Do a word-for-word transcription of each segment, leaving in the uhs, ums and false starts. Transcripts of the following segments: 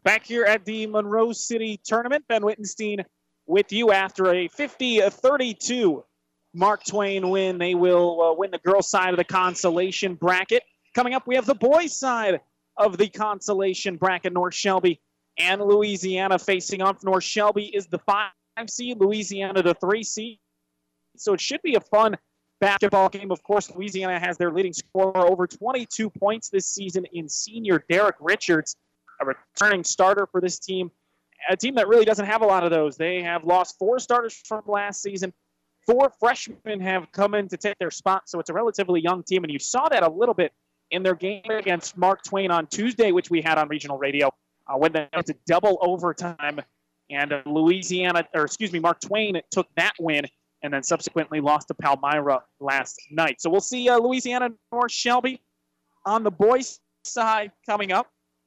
Back here at the Monroe City Tournament, Ben Wittenstein with you after a fifty thirty-two Mark Twain win. They will uh, win the girls' side of the consolation bracket. Coming up, we have the boys' side of the consolation bracket. North Shelby and Louisiana facing off. North Shelby is the five seed, Louisiana the three seed. So it should be a fun basketball game. Of course, Louisiana has their leading scorer over twenty-two points this season in senior Derek Richards, a returning starter for this team, a team that really doesn't have a lot of those. They have lost four starters from last season. Four freshmen have come in to take their spot, so it's a relatively young team, and you saw that a little bit in their game against Mark Twain on Tuesday, which we had on regional radio, uh, when they went to double overtime, and uh, Louisiana, or excuse me, Mark Twain took that win and then subsequently lost to Palmyra last night. So we'll see uh, Louisiana North Shelby on the boys' side coming up.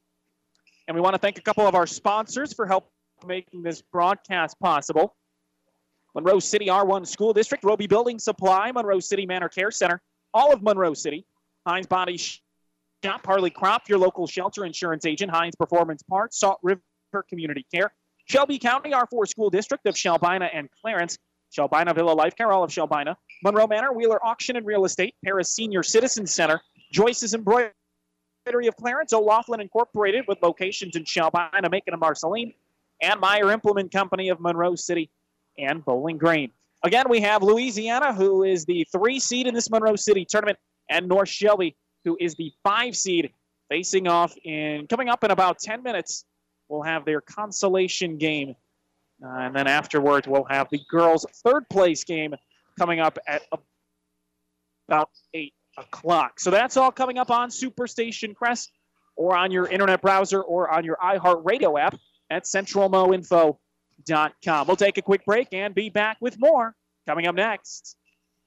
And we want to thank a couple of our sponsors for help making this broadcast possible. Monroe City R one School District, Roby Building Supply, Monroe City Manor Care Center, all of Monroe City, Heinz Body Shop, Harley Crop, your local shelter insurance agent, Heinz Performance Parts, Salt River Community Care, Shelby County R four School District of Shelbina and Clarence, Shelbina Villa Life Care, all of Shelbina, Monroe Manor, Wheeler Auction and Real Estate, Paris Senior Citizen Center, Joyce's Embroidery of Clarence, O'Laughlin Incorporated with locations in Shelbina, Macon and Marceline, and Meyer Implement Company of Monroe City and Bowling Green. Again, we have Louisiana, who is the three seed in this Monroe City tournament, and North Shelby, who is the five seed, facing off in, coming up in about ten minutes, we'll have their consolation game. Uh, and then afterwards, we'll have the girls' third place game coming up at about eight o'clock. So that's all coming up on Superstation Crest, or on your internet browser, or on your iHeartRadio app at central mo info dot com. We'll take a quick break and be back with more coming up next.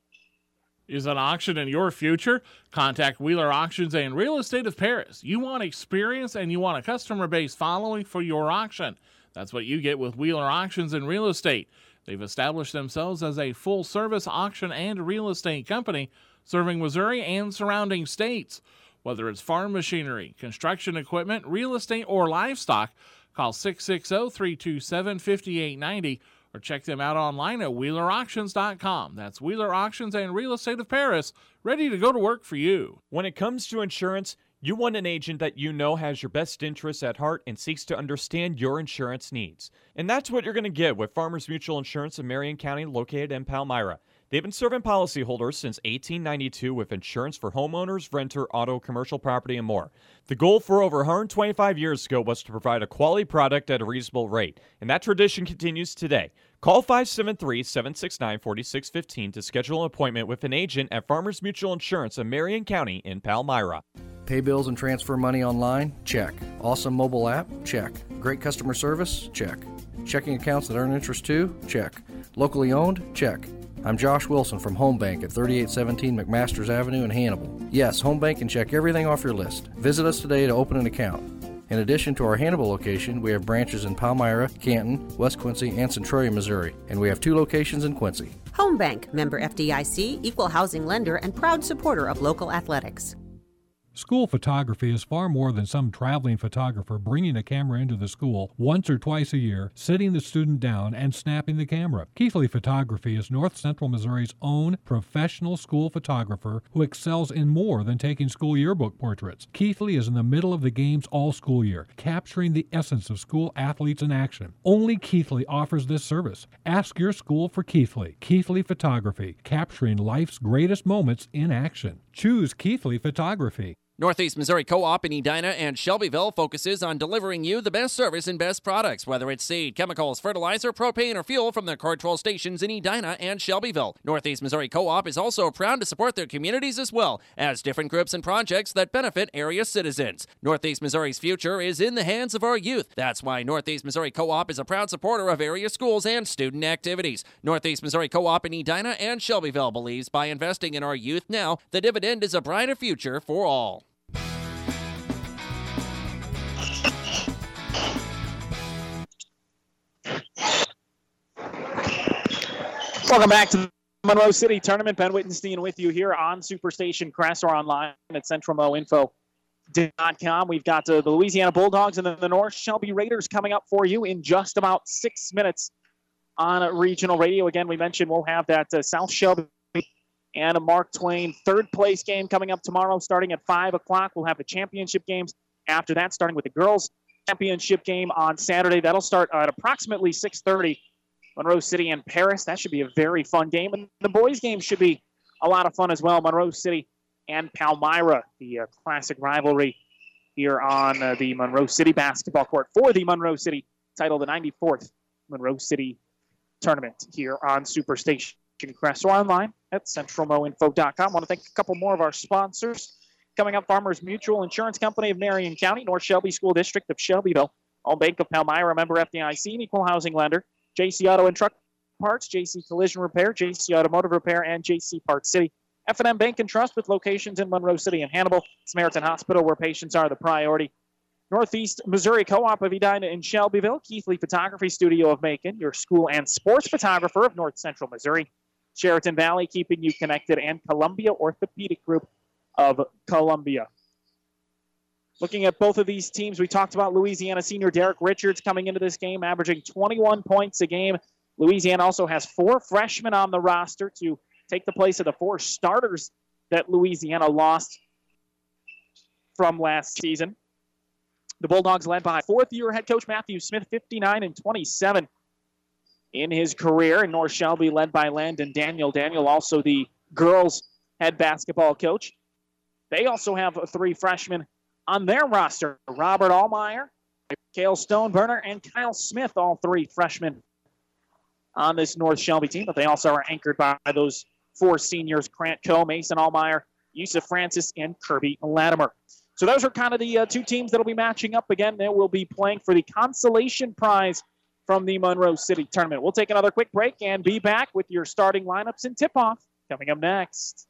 Is an auction in your future? Contact Wheeler Auctions and Real Estate of Paris. You want experience and you want a customer base following for your auction. That's what you get with Wheeler Auctions and Real Estate. They've established themselves as a full-service auction and real estate company serving Missouri and surrounding states. Whether it's farm machinery, construction equipment, real estate, or livestock, call six six zero, three two seven, five eight nine zero or check them out online at wheeler auctions dot com. That's Wheeler Auctions and Real Estate of Paris, ready to go to work for you. When it comes to insurance, you want an agent that you know has your best interests at heart and seeks to understand your insurance needs. And that's what you're going to get with Farmers Mutual Insurance in Marion County, located in Palmyra. They've been serving policyholders since eighteen ninety-two with insurance for homeowners, renter, auto, commercial property, and more. The goal for over one hundred twenty-five years ago was to provide a quality product at a reasonable rate, and that tradition continues today. Call five seven three, seven six nine, four six one five to schedule an appointment with an agent at Farmers Mutual Insurance in Marion County in Palmyra. Pay bills and transfer money online? Check. Awesome mobile app? Check. Great customer service? Check. Checking accounts that earn interest too? Check. Locally owned? Check. I'm Josh Wilson from Home Bank at thirty-eight seventeen McMasters Avenue in Hannibal. Yes, Home Bank can check everything off your list. Visit us today to open an account. In addition to our Hannibal location, we have branches in Palmyra, Canton, West Quincy, and Centralia, Missouri, and we have two locations in Quincy. Home Bank, member F D I C, equal housing lender, and proud supporter of local athletics. School photography is far more than some traveling photographer bringing a camera into the school once or twice a year, sitting the student down, and snapping the camera. Keithley Photography is North Central Missouri's own professional school photographer who excels in more than taking school yearbook portraits. Keithley is in the middle of the games all school year, capturing the essence of school athletes in action. Only Keithley offers this service. Ask your school for Keithley. Keithley Photography, capturing life's greatest moments in action. Choose Keithley Photography. Northeast Missouri Co-op in Edina and Shelbyville focuses on delivering you the best service and best products, whether it's seed, chemicals, fertilizer, propane, or fuel from their control stations in Edina and Shelbyville. Northeast Missouri Co-op is also proud to support their communities as well as different groups and projects that benefit area citizens. Northeast Missouri's future is in the hands of our youth. That's why Northeast Missouri Co-op is a proud supporter of area schools and student activities. Northeast Missouri Co-op in Edina and Shelbyville believes by investing in our youth now, the dividend is a brighter future for all. Welcome back to the Monroe City Tournament. Ben Wittenstein with you here on Superstation Crest or online at central mo info dot com. We've got uh, the Louisiana Bulldogs and then the North Shelby Raiders coming up for you in just about six minutes on uh, regional radio. Again, we mentioned we'll have that uh, South Shelby and a Mark Twain third place game coming up tomorrow starting at five o'clock. We'll have the championship games after that, starting with the girls' championship game on Saturday. That'll start at approximately six thirty. Monroe City and Paris. That should be a very fun game. And the boys' game should be a lot of fun as well. Monroe City and Palmyra, the uh, classic rivalry here on uh, the Monroe City basketball court for the Monroe City title, the ninety-fourth Monroe City tournament here on Superstation Crest, or online at central mo info dot com. I want to thank a couple more of our sponsors. Coming up, Farmers Mutual Insurance Company of Marion County, North Shelby School District of Shelbyville, Home Bank of Palmyra, member F D I C, and equal housing lender, J C Auto and Truck Parts, J C Collision Repair, J C Automotive Repair, and J C Parts City. F and M Bank and Trust with locations in Monroe City and Hannibal. Samaritan Hospital, where patients are the priority. Northeast Missouri Co-op of Edina in Shelbyville. Keithley Photography Studio of Macon, your school and sports photographer of North Central Missouri. Sheraton Valley, keeping you connected, and Columbia Orthopedic Group of Columbia. Looking at both of these teams, we talked about Louisiana senior Derek Richards coming into this game, averaging twenty-one points a game. Louisiana also has four freshmen on the roster to take the place of the four starters that Louisiana lost from last season. The Bulldogs led by fourth-year head coach Matthew Smith, fifty-nine and twenty-seven in his career. And North Shelby led by Landon Daniel. Daniel also the girls' head basketball coach. They also have three freshmen on their roster. Robert Allmeyer, Cale Stoneburner, and Kyle Smith, all three freshmen on this North Shelby team. But they also are anchored by those four seniors, Grant Coe, Mason Allmeyer, Yusuf Francis, and Kirby Latimer. So those are kind of the uh, two teams that will be matching up again. They will be playing for the consolation prize from the Monroe City tournament. We'll take another quick break and be back with your starting lineups and tip-off coming up next.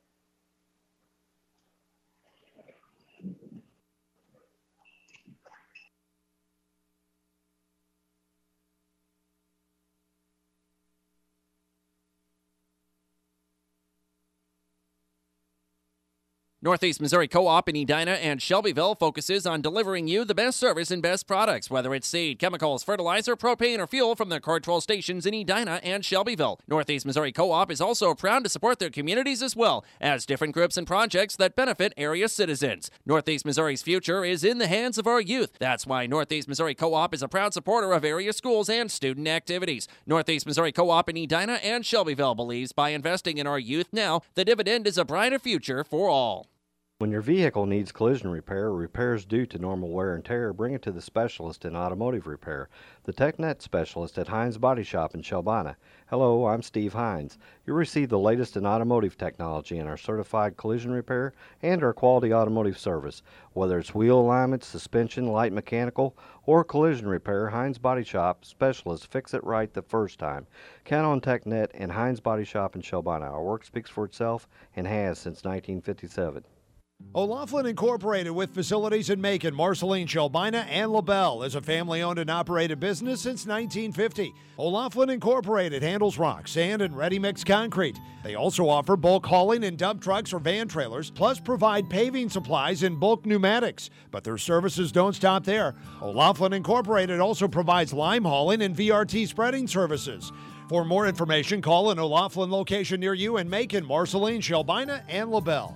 Northeast Missouri Co-op in Edina and Shelbyville focuses on delivering you the best service and best products, whether it's seed, chemicals, fertilizer, propane, or fuel from their control stations in Edina and Shelbyville. Northeast Missouri Co-op is also proud to support their communities as well as different groups and projects that benefit area citizens. Northeast Missouri's future is in the hands of our youth. That's why Northeast Missouri Co-op is a proud supporter of area schools and student activities. Northeast Missouri Co-op in Edina and Shelbyville believes by investing in our youth now, the dividend is a brighter future for all. When your vehicle needs collision repair or repairs due to normal wear and tear, bring it to the specialist in automotive repair, the TechNet specialist at Hines Body Shop in Shelbina. Hello, I'm Steve Hines. You'll receive the latest in automotive technology in our certified collision repair and our quality automotive service. Whether it's wheel alignment, suspension, light mechanical, or collision repair, Hines Body Shop specialists fix it right the first time. Count on TechNet and Hines Body Shop in Shelbina. Our work speaks for itself and has since nineteen fifty-seven. O'Laughlin Incorporated, with facilities in Macon, Marceline, Shelbina, and LaBelle, is a family-owned and operated business since nineteen fifty. O'Laughlin Incorporated handles rock, sand, and ready-mix concrete. They also offer bulk hauling in dump trucks or van trailers, plus provide paving supplies and bulk pneumatics. But their services don't stop there. O'Laughlin Incorporated also provides lime hauling and V R T spreading services. For more information, call an O'Laughlin location near you in Macon, Marceline, Shelbina, and LaBelle.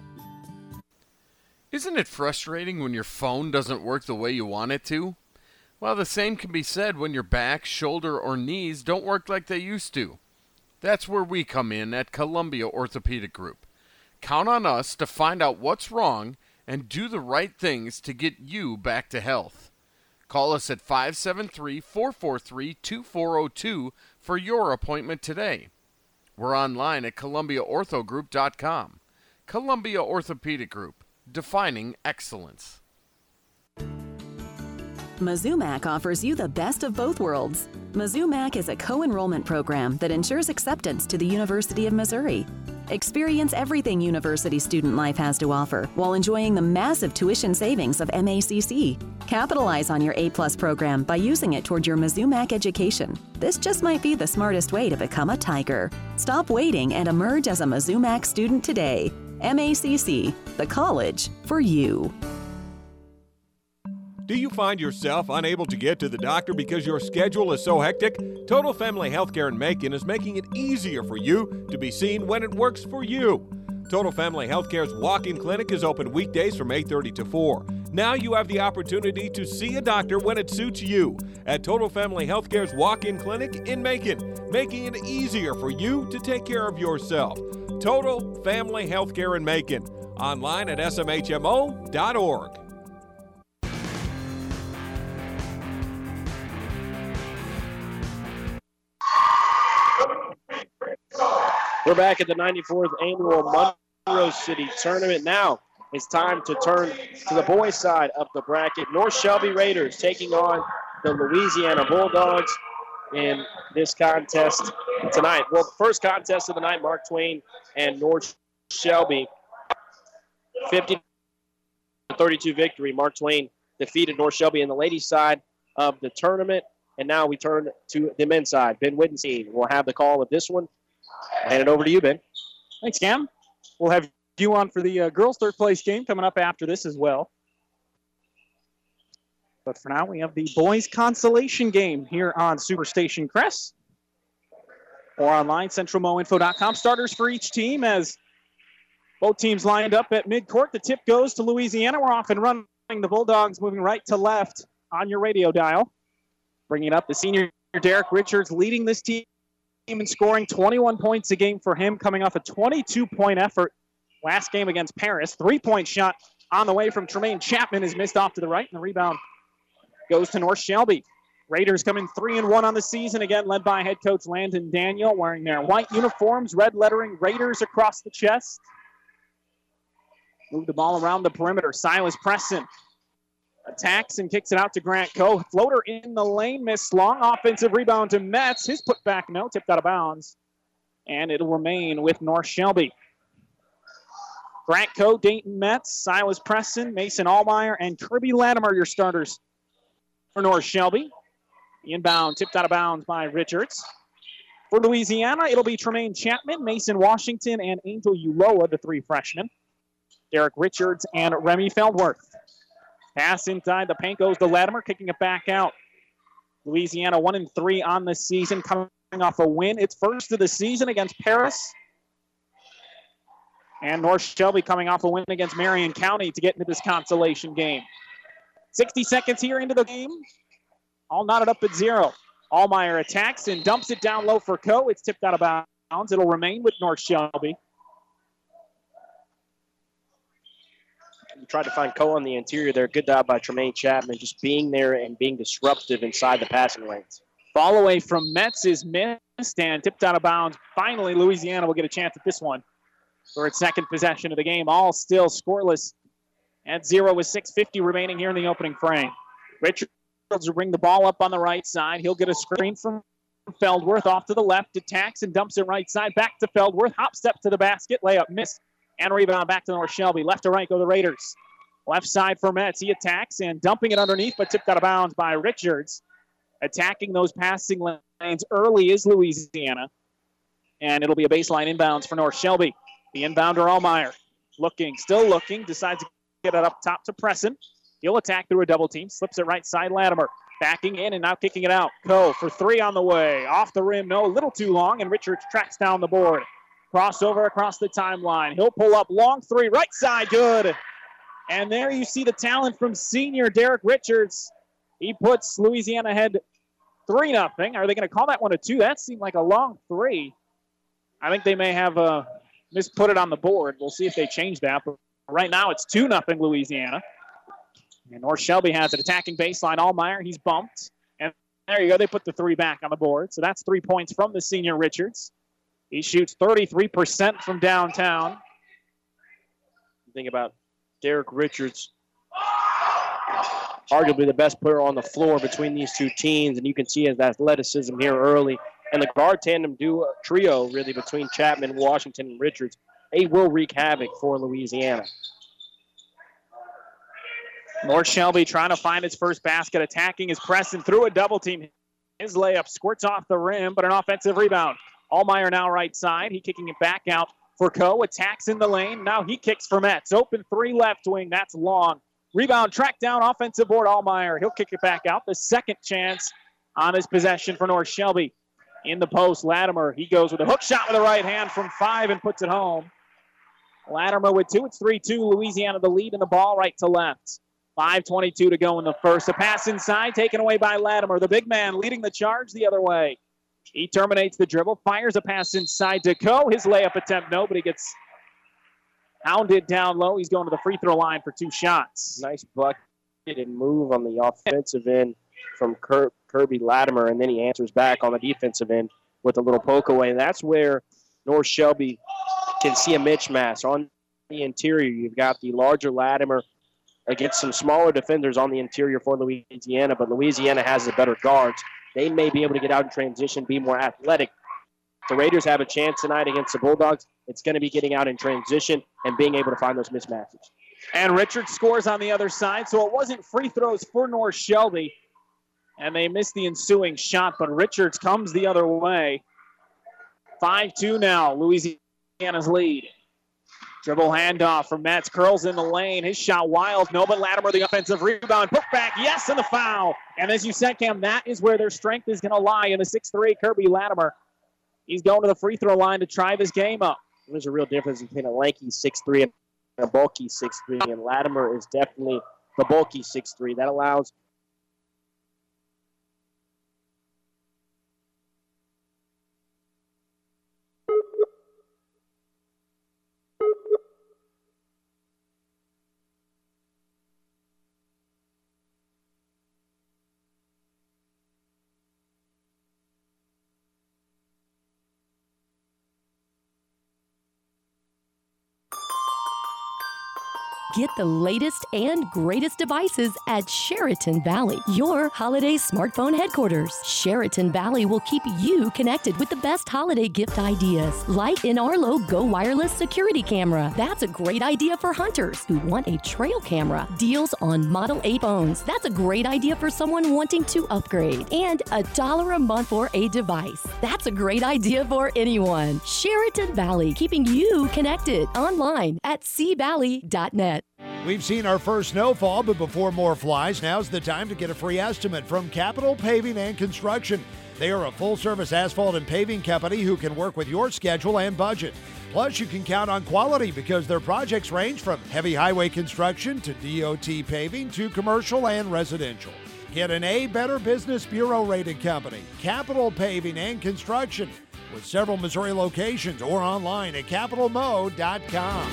Isn't it frustrating when your phone doesn't work the way you want it to? Well, the same can be said when your back, shoulder, or knees don't work like they used to. That's where we come in at Columbia Orthopedic Group. Count on us to find out what's wrong and do the right things to get you back to health. Call us at five seven three, four four three, two four zero two for your appointment today. We're online at columbia ortho group dot com. Columbia Orthopedic Group. Defining excellence. Mizzou-Mac offers you the best of both worlds. Mizzou-Mac is a co-enrollment program that ensures acceptance to the University of Missouri. Experience everything university student life has to offer while enjoying the massive tuition savings of M A C C. Capitalize on your A-plus program by using it toward your Mizzou-Mac education. This just might be the smartest way to become a Tiger. Stop waiting and emerge as a Mizzou-Mac student today. M A C C, the college for you. Do you find yourself unable to get to the doctor because your schedule is so hectic? Total Family Healthcare in Macon is making it easier for you to be seen when it works for you. Total Family Healthcare's walk-in clinic is open weekdays from eight thirty to four. Now you have the opportunity to see a doctor when it suits you at Total Family Healthcare's walk-in clinic in Macon, making it easier for you to take care of yourself. Total Family Healthcare in Macon. Online at S M H M O dot org. We're back at the ninety-fourth Annual Monroe City Tournament. Now it's time to turn to the boys' side of the bracket. North Shelby Raiders taking on the Louisiana Bulldogs in this contest tonight. Well, first contest of the night, Mark Twain and North Shelby. fifty to thirty-two victory. Mark Twain defeated North Shelby in the ladies' side of the tournament. And now we turn to the men's side. Ben Wittenstein will have the call of this one. Hand it over to you, Ben. Thanks, Cam. We'll have you on for the uh, girls' third place game coming up after this as well. But for now, we have the boys' consolation game here on Superstation Crest. Or online, central mo info dot com. Starters for each team as both teams lined up at midcourt. The tip goes to Louisiana. We're off and running. The Bulldogs moving right to left on your radio dial. Bringing up the senior Derek Richards leading this team in scoring, twenty-one points a game for him, coming off a twenty-two point effort last game against Paris. Three-point shot on the way from Tremaine Chapman is missed off to the right, and the rebound goes to North Shelby. Raiders coming three and one on the season, again led by head coach Landon Daniel, wearing their white uniforms, red lettering, Raiders across the chest. Move the ball around the perimeter. Silas Preston attacks and kicks it out to Grant Coe. Floater in the lane, missed. Long offensive rebound to Metz. His putback, no, tipped out of bounds. And it'll remain with North Shelby. Grant Coe, Dayton Metz, Silas Preston, Mason Allmeyer, and Kirby Latimer, your starters for North Shelby. The inbound tipped out of bounds by Richards. For Louisiana, it'll be Tremaine Chapman, Mason Washington, and Angel Uloa, the three freshmen. Derek Richards and Remy Feldworth. Pass inside the paint goes to Latimer, kicking it back out. Louisiana one and three on the season, coming off a win. It's first of the season against Paris. And North Shelby coming off a win against Marion County to get into this consolation game. sixty seconds here into the game. All knotted up at zero. Allmeyer attacks and dumps it down low for Coe. It's tipped out of bounds. It'll remain with North Shelby. Tried to find Coe on the interior there. Good job by Tremaine Chapman, just being there and being disruptive inside the passing lanes. Ball away from Metz is missed and tipped out of bounds. Finally, Louisiana will get a chance at this one for its second possession of the game. All still scoreless at zero with six fifty remaining here in the opening frame. Richards will bring the ball up on the right side. He'll get a screen from Feldworth off to the left, attacks and dumps it right side. Back to Feldworth, hop step to the basket, layup missed. And rebound back to North Shelby. Left to right go the Raiders. Left side for Metz. He attacks and dumping it underneath, but tipped out of bounds by Richards. Attacking those passing lanes early is Louisiana. And it'll be a baseline inbounds for North Shelby. The inbounder, Allmeyer. Looking, still looking. Decides to get it up top to Preston. He'll attack through a double team. Slips it right side, Latimer. Backing in and now kicking it out. Coe for three on the way. Off the rim, no, a little too long. And Richards tracks down the board. Crossover across the timeline. He'll pull up long three, right side, good. And there you see the talent from senior Derek Richards. He puts Louisiana ahead three nothing. Are they going to call that one a two? That seemed like a long three. I think they may have uh, misput it on the board. We'll see if they change that. But right now it's two nothing Louisiana. And North Shelby has it. Attacking baseline. Allmeyer, he's bumped. And there you go. They put the three back on the board. So that's three points from the senior Richards. He shoots thirty-three percent from downtown. Think about Derek Richards, arguably the best player on the floor between these two teams, and you can see his athleticism here early. And the guard tandem duo trio, really, between Chapman, Washington, and Richards, they will wreak havoc for Louisiana. North Shelby trying to find its first basket, attacking his press and through a double team. His layup squirts off the rim, but an offensive rebound. Allmeyer now right side. He kicking it back out for Coe. Attacks in the lane. Now he kicks for Metz. Open three left wing. That's long. Rebound tracked down, offensive board, Allmeyer. He'll kick it back out. The second chance on his possession for North Shelby. In the post, Latimer, he goes with a hook shot with the right hand from five and puts it home. Latimer with two. It's three two. Louisiana the lead, and the ball right to left. five twenty-two to go in the first. A pass inside, taken away by Latimer. The big man leading the charge the other way. He terminates the dribble, fires a pass inside to Coe. His layup attempt, no, but he gets hounded down low. He's going to the free throw line for two shots. Nice bucket and move on the offensive end from Ker- Kirby Latimer, and then he answers back on the defensive end with a little poke away. And that's where North Shelby can see a mismatch. On the interior, you've got the larger Latimer against some smaller defenders on the interior for Louisiana, but Louisiana has the better guards. They may be able to get out in transition, be more athletic. The Raiders have a chance tonight against the Bulldogs. It's going to be getting out in transition and being able to find those mismatches. And Richards scores on the other side, so it wasn't free throws for North Shelby. And they missed the ensuing shot, but Richards comes the other way. five two now, Louisiana's lead. Dribble handoff from Metz, curls in the lane. His shot wild, no, but Latimer the offensive rebound. Put back, yes, and the foul. And as you said, Cam, that is where their strength is going to lie in the six three Kirby Latimer. He's going to the free throw line to try this game up. There's a real difference between a lanky six three and a bulky six three, and Latimer is definitely the bulky six three. That allows Get the latest and greatest devices at Sheraton Valley, your holiday smartphone headquarters. Sheraton Valley will keep you connected with the best holiday gift ideas, like an Arlo Go Wireless security camera. That's a great idea for hunters who want a trail camera. Deals on Model eight phones. That's a great idea for someone wanting to upgrade. And a dollar a month for a device. That's a great idea for anyone. Sheraton Valley, keeping you connected online at c valley dot net. We've seen our first snowfall, but before more flies, now's the time to get a free estimate from Capital Paving and Construction. They are a full-service asphalt and paving company who can work with your schedule and budget. Plus, you can count on quality because their projects range from heavy highway construction to D O T paving to commercial and residential. Get an A Better Business Bureau rated company, Capital Paving and Construction, with several Missouri locations or online at capital mo dot com.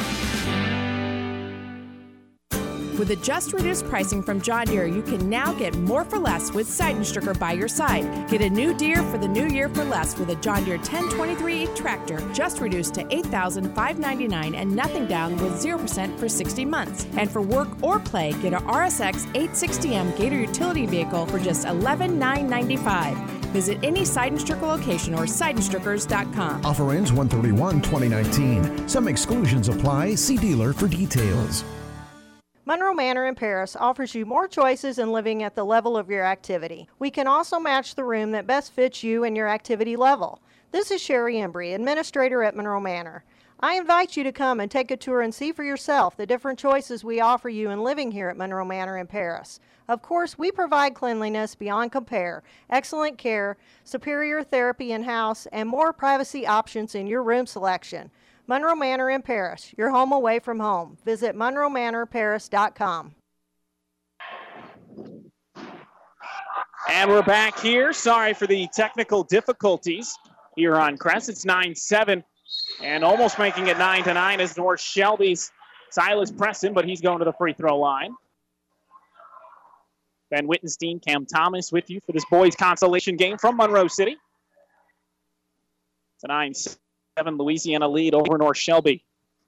With the just reduced pricing from John Deere, you can now get more for less with Seidenstricker by your side. Get a new Deere for the new year for less with a John Deere ten twenty-three tractor, just reduced to eight thousand five hundred ninety-nine dollars and nothing down with zero percent for sixty months. And for work or play, get a R S X eight sixty M Gator utility vehicle for just eleven thousand nine hundred ninety-five dollars. Visit any Seidenstricker location or Seidenstrickers dot com. Offer ends one thirty-one twenty nineteen. Some exclusions apply. See dealer for details. Monroe Manor in Paris offers you more choices in living at the level of your activity. We can also match the room that best fits you and your activity level. This is Sherry Embry, administrator at Monroe Manor. I invite you to come and take a tour and see for yourself the different choices we offer you in living here at Monroe Manor in Paris. Of course, we provide cleanliness beyond compare, excellent care, superior therapy in-house, and more privacy options in your room selection. Monroe Manor in Paris, your home away from home. Visit monroe manor paris dot com. And we're back here. Sorry for the technical difficulties here on Crest. It's nine seven and almost making it nine to nine is North Shelby's Silas Preston, but he's going to the free throw line. Ben Wittenstein, Cam Thomas with you for this boys consolation game from Monroe City. It's a nine seven Louisiana lead over North Shelby.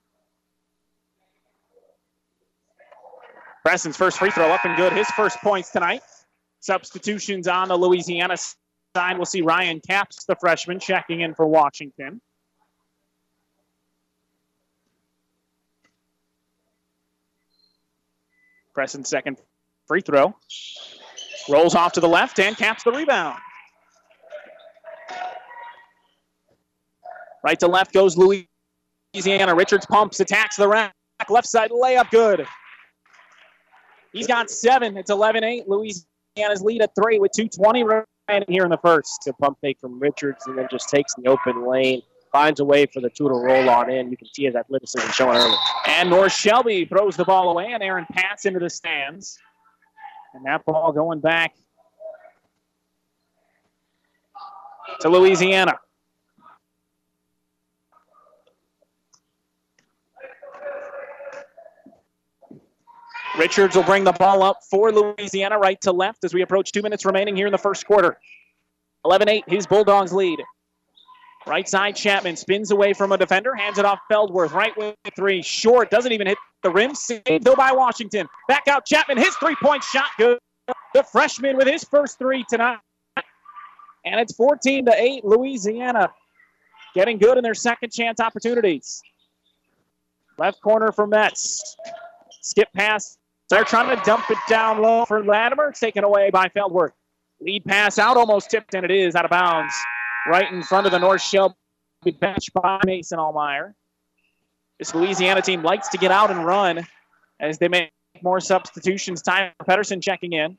Preston's first free throw up and good. His first points tonight. Substitutions on the Louisiana side. We'll see Ryan Capps, the freshman, checking in for Washington. Preston's second free throw. Rolls off to the left and Capps the rebound. Right to left goes Louisiana. Richards pumps, attacks the rack. Left side layup, good. He's got seven. It's eleven eight. Louisiana's lead at three with two twenty remaining here in the first. A pump fake from Richards and then just takes the open lane. Finds a way for the two to roll on in. You can see his athleticism showing early. And North Shelby throws the ball away, and Aaron Patz into the stands. And that ball going back to Louisiana. Richards will bring the ball up for Louisiana, right to left, as we approach two minutes remaining here in the first quarter. eleven eight, his Bulldogs lead. Right side, Chapman spins away from a defender, hands it off Feldworth, right with three, short, doesn't even hit the rim, saved though by Washington. Back out Chapman, his three-point shot good. The freshman with his first three tonight. And it's fourteen to eight, Louisiana getting good in their second chance opportunities. Left corner for Metz. Skip pass. They're trying to dump it down low for Latimer. It's taken away by Feldworth. Lead pass out, almost tipped, and it is out of bounds. Right in front of the North Shelby bench by Mason Allmeyer. This Louisiana team likes to get out and run as they make more substitutions. Tyler Pedersen checking in.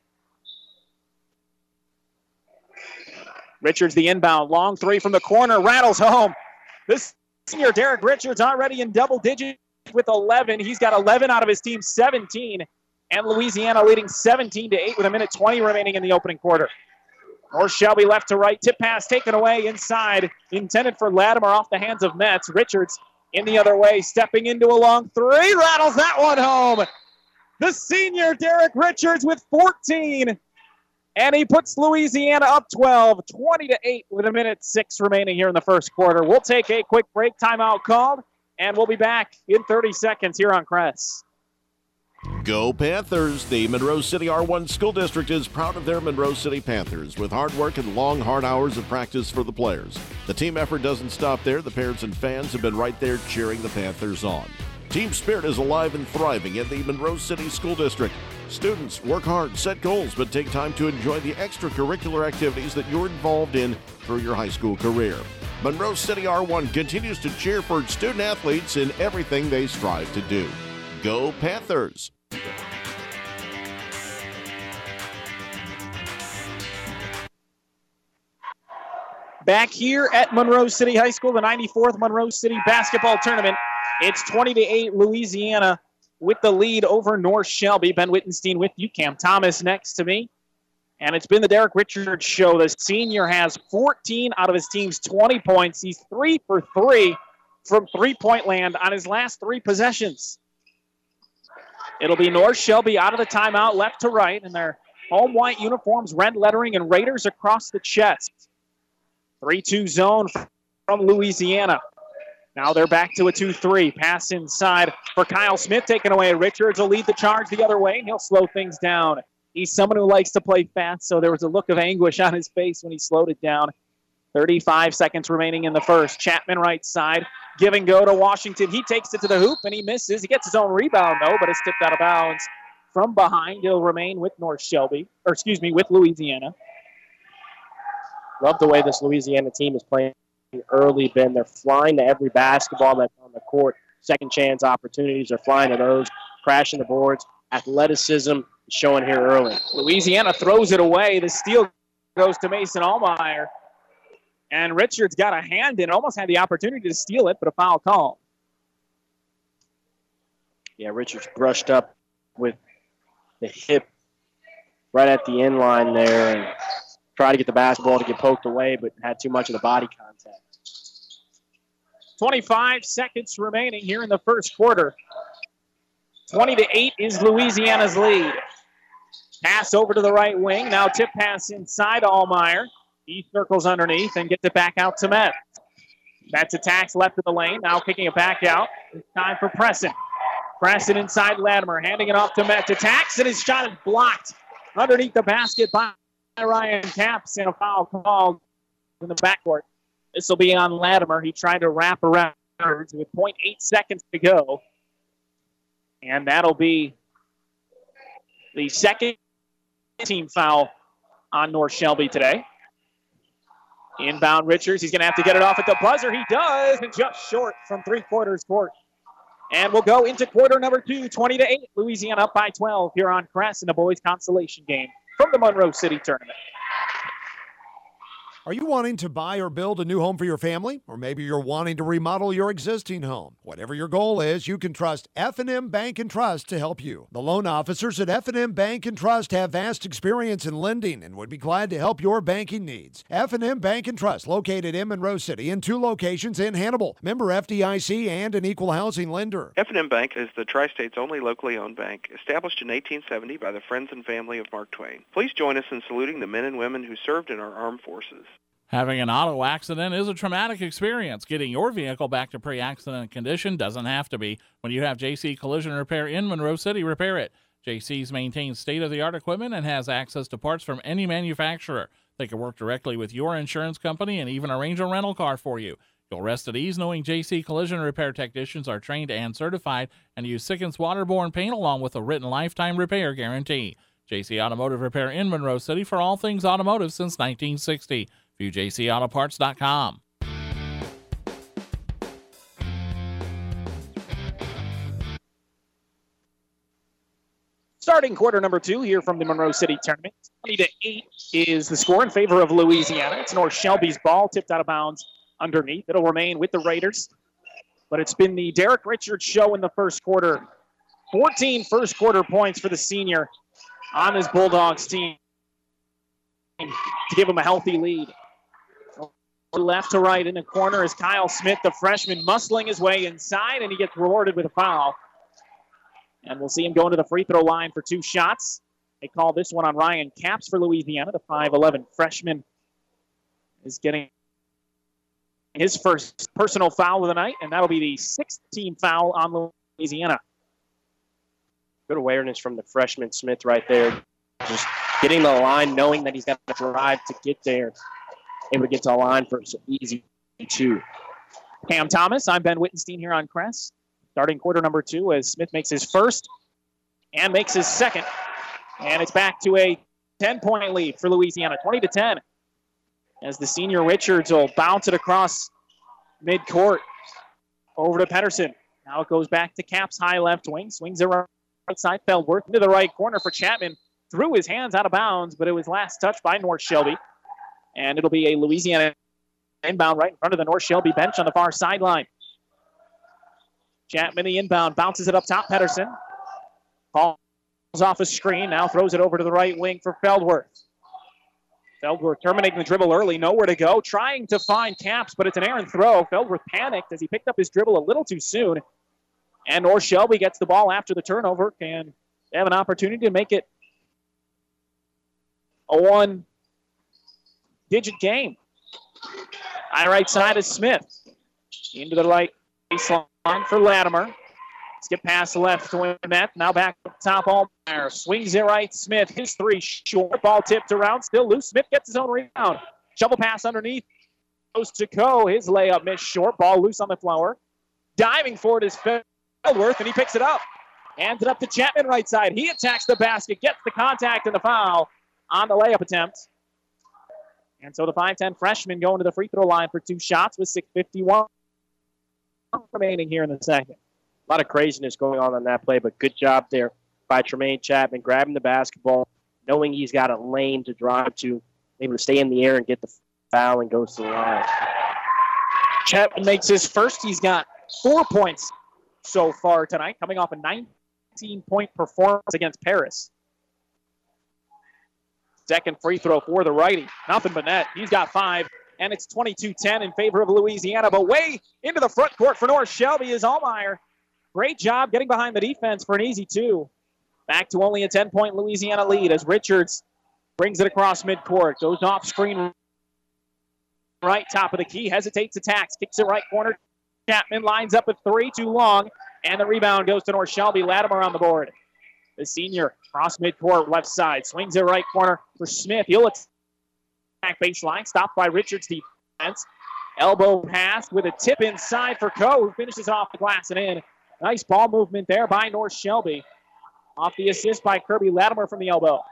Richards the inbound. Long three from the corner. Rattles home. This senior Derek Richards already in double digits with eleven. He's got eleven out of his team's seventeen. And Louisiana leading seventeen to eight with a minute twenty remaining in the opening quarter. North Shelby left to right. Tip pass taken away inside. Intended for Latimer off the hands of Metz. Richards in the other way. Stepping into a long three. Rattles that one home. The senior Derek Richards with fourteen. And he puts Louisiana up twelve, twenty to eight with a minute six remaining here in the first quarter. We'll take a quick break. Timeout called. And we'll be back in thirty seconds here on Crest. Go Panthers! The Monroe City R one School District is proud of their Monroe City Panthers with hard work and long, hard hours of practice for the players. The team effort doesn't stop there. The parents and fans have been right there cheering the Panthers on. Team spirit is alive and thriving in the Monroe City School District. Students work hard, set goals, but take time to enjoy the extracurricular activities that you're involved in through your high school career. Monroe City R one continues to cheer for student athletes in everything they strive to do. Go Panthers! Back here at Monroe City High School, the ninety-fourth Monroe City Basketball Tournament. It's twenty to eight, Louisiana with the lead over North Shelby. Ben Wittenstein with you, Cam Thomas next to me. And it's been the Derek Richards show. The senior has fourteen out of his team's twenty points. He's three for three from three-point land on his last three possessions. It'll be North Shelby out of the timeout, left to right, in their home white uniforms, red lettering, and Raiders across the chest. three two zone from Louisiana. Now they're back to a two three. Pass inside for Kyle Smith, taken away. Richards will lead the charge the other way, and he'll slow things down. He's someone who likes to play fast, so there was a look of anguish on his face when he slowed it down. thirty-five seconds remaining in the first. Chapman right side. Give and go to Washington. He takes it to the hoop, and he misses. He gets his own rebound, though, but it's tipped out of bounds. From behind, he'll remain with North Shelby, or excuse me, with Louisiana. Love the way this Louisiana team is playing early, Ben. They're flying to every basketball that's on the court. Second chance opportunities, they're flying to those, crashing the boards. Athleticism showing here early. Louisiana throws it away. The steal goes to Mason Allmeyer. And Richards got a hand in, almost had the opportunity to steal it, but a foul call. Yeah, Richards brushed up with the hip right at the end line there and tried to get the basketball to get poked away, but had too much of the body contact. twenty-five seconds remaining here in the first quarter. twenty to eight is Louisiana's lead. Pass over to the right wing. Now tip pass inside to Allmeyer. He circles underneath and gets it back out to Metz. Metz attacks left of the lane. Now kicking it back out. It's time for Preston. Preston inside Latimer. Handing it off to Metz. Attacks and his shot is blocked underneath the basket by Ryan Capps, and a foul called in the backcourt. This will be on Latimer. He tried to wrap around with zero point eight seconds to go. And that'll be the second team foul on North Shelby today. Inbound Richards. He's going to have to get it off at the buzzer. He does, and just short from three-quarters court. And we'll go into quarter number two, twenty to eight. Louisiana up by twelve here on Crest in the boys consolation game from the Monroe City Tournament. Are you wanting to buy or build a new home for your family? Or maybe you're wanting to remodel your existing home. Whatever your goal is, you can trust F and M Bank and Trust to help you. The loan officers at F and M Bank and Trust have vast experience in lending and would be glad to help your banking needs. F and M Bank and Trust, located in Monroe City in two locations in Hannibal. Member F D I C and an equal housing lender. F and M Bank is the Tri-State's only locally owned bank, established in eighteen seventy by the friends and family of Mark Twain. Please join us in saluting the men and women who served in our armed forces. Having an auto accident is a traumatic experience. Getting your vehicle back to pre-accident condition doesn't have to be. When you have J C Collision Repair in Monroe City, repair it. J C's maintains state-of-the-art equipment and has access to parts from any manufacturer. They can work directly with your insurance company and even arrange a rental car for you. You'll rest at ease knowing J C Collision Repair technicians are trained and certified and use Sickens waterborne paint along with a written lifetime repair guarantee. J C Automotive Repair in Monroe City for all things automotive since nineteen sixty. View J C Auto Parts dot com. Starting quarter number two here from the Monroe City Tournament. twenty to eight is the score in favor of Louisiana. It's North Shelby's ball tipped out of bounds underneath. It'll remain with the Raiders. But it's been the Derek Richards show in the first quarter. fourteen first quarter points for the senior on his Bulldogs team to give him a healthy lead. Left to right in the corner is Kyle Smith, the freshman, muscling his way inside, and he gets rewarded with a foul. And we'll see him going to the free throw line for two shots. They call this one on Ryan Capps for Louisiana. The five eleven freshman is getting his first personal foul of the night, and that'll be the sixth team foul on Louisiana. Good awareness from the freshman Smith right there. Just getting the line, knowing that he's got to drive to get there. Able to get to the line for some easy two. Cam Thomas, I'm Ben Wittenstein here on Crest. Starting quarter number two as Smith makes his first and makes his second. And it's back to a ten-point lead for Louisiana, twenty to ten. As the senior Richards will bounce it across midcourt over to Pedersen. Now it goes back to Capps, high left wing. Swings it right side, Feldworth into the right corner for Chapman. Threw his hands out of bounds, but it was last touched by North Shelby. And it'll be a Louisiana inbound right in front of the North Shelby bench on the far sideline. Chapman, the inbound, bounces it up top. Pedersen falls off a screen, now throws it over to the right wing for Feldworth. Feldworth terminating the dribble early, nowhere to go, trying to find Capps, but it's an errant throw. Feldworth panicked as he picked up his dribble a little too soon. And North Shelby gets the ball after the turnover, and they have an opportunity to make it a one digit game. High right side is Smith. Into the right baseline for Latimer. Skip past the left to win that. Now back up top, Allmeyer. Swings it right. Smith, his three short. Ball tipped around. Still loose. Smith gets his own rebound. Shovel pass underneath. Goes to Coe. His layup missed short. Ball loose on the floor. Diving for it is Feldworth, and he picks it up. Hands it up to Chapman right side. He attacks the basket, gets the contact and the foul on the layup attempt. And so the five ten freshman going to the free throw line for two shots with six fifty-one remaining here in the second. A lot of craziness going on on that play, but good job there by Tremaine Chapman, grabbing the basketball, knowing he's got a lane to drive to, able to stay in the air and get the foul and goes to the line. Chapman makes his first. He's got four points so far tonight, coming off a nineteen-point performance against Paris. Second free throw for the righty. Nothing but net. He's got five, and it's twenty-two ten in favor of Louisiana. But way into the front court for North Shelby is Allmeyer. Great job getting behind the defense for an easy two. Back to only a ten-point Louisiana lead as Richards brings it across midcourt. Goes off screen right, top of the key. Hesitates, attacks, kicks it right corner. Chapman lines up a three, too long. And the rebound goes to North Shelby. Latimer on the board. The senior cross midcourt left side. Swings it right corner for Smith. He'll attack baseline. Stopped by Richards' defense. Elbow pass with a tip inside for Coe, who finishes off the glass and in. Nice ball movement there by North Shelby. Off the assist by Kirby Latimer from the elbow.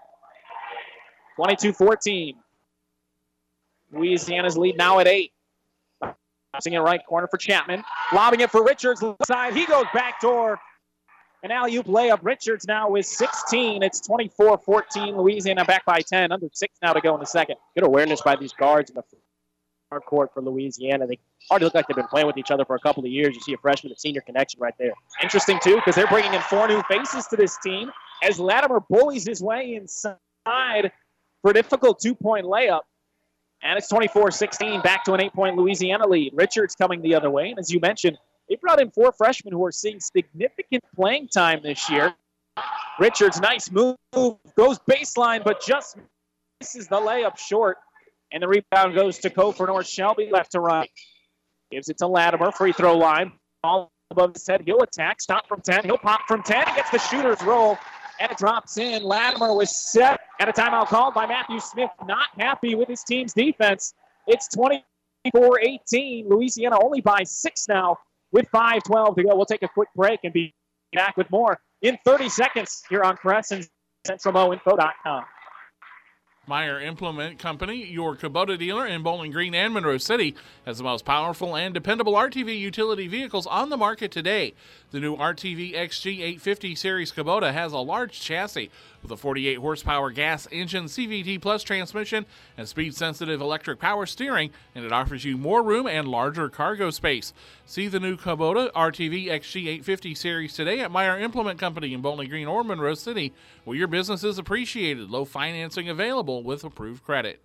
twenty-two fourteen. Louisiana's lead now at eight. Passing it right corner for Chapman. Lobbing it for Richards. Left side. He goes backdoor. An alley-oop layup. Richards now with sixteen. It's twenty-four fourteen. Louisiana back by ten. Under six now to go in the second. Good awareness by these guards in the front court for Louisiana. They already look like they've been playing with each other for a couple of years. You see a freshman and senior connection right there. Interesting, too, because they're bringing in four new faces to this team as Latimer bullies his way inside for a difficult two-point layup. And it's twenty-four sixteen, back to an eight-point Louisiana lead. Richards coming the other way. And as you mentioned, they brought in four freshmen who are seeing significant playing time this year. Richards, nice move, goes baseline, but just misses the layup short. And the rebound goes to Coe for North Shelby, left to right. Gives it to Latimer, free throw line. All above his head, he'll attack, stop from ten, he'll pop from ten, he gets the shooter's roll, and it drops in. Latimer was set, and a timeout called by Matthew Smith, not happy with his team's defense. It's twenty-four eighteen, Louisiana only by six now. With five twelve to go, we'll take a quick break and be back with more in thirty seconds here on Crescent Central Mo Info dot com. Meyer Implement Company, your Kubota dealer in Bowling Green and Monroe City, has the most powerful and dependable R T V utility vehicles on the market today. The new R T V X G eight fifty Series Kubota has a large chassis with a forty-eight horsepower gas engine, C V T Plus transmission, and speed-sensitive electric power steering, and it offers you more room and larger cargo space. See the new Kubota R T V X G eight fifty Series today at Meyer Implement Company in Bowling Green or Monroe City, where your business is appreciated. Low financing available with approved credit.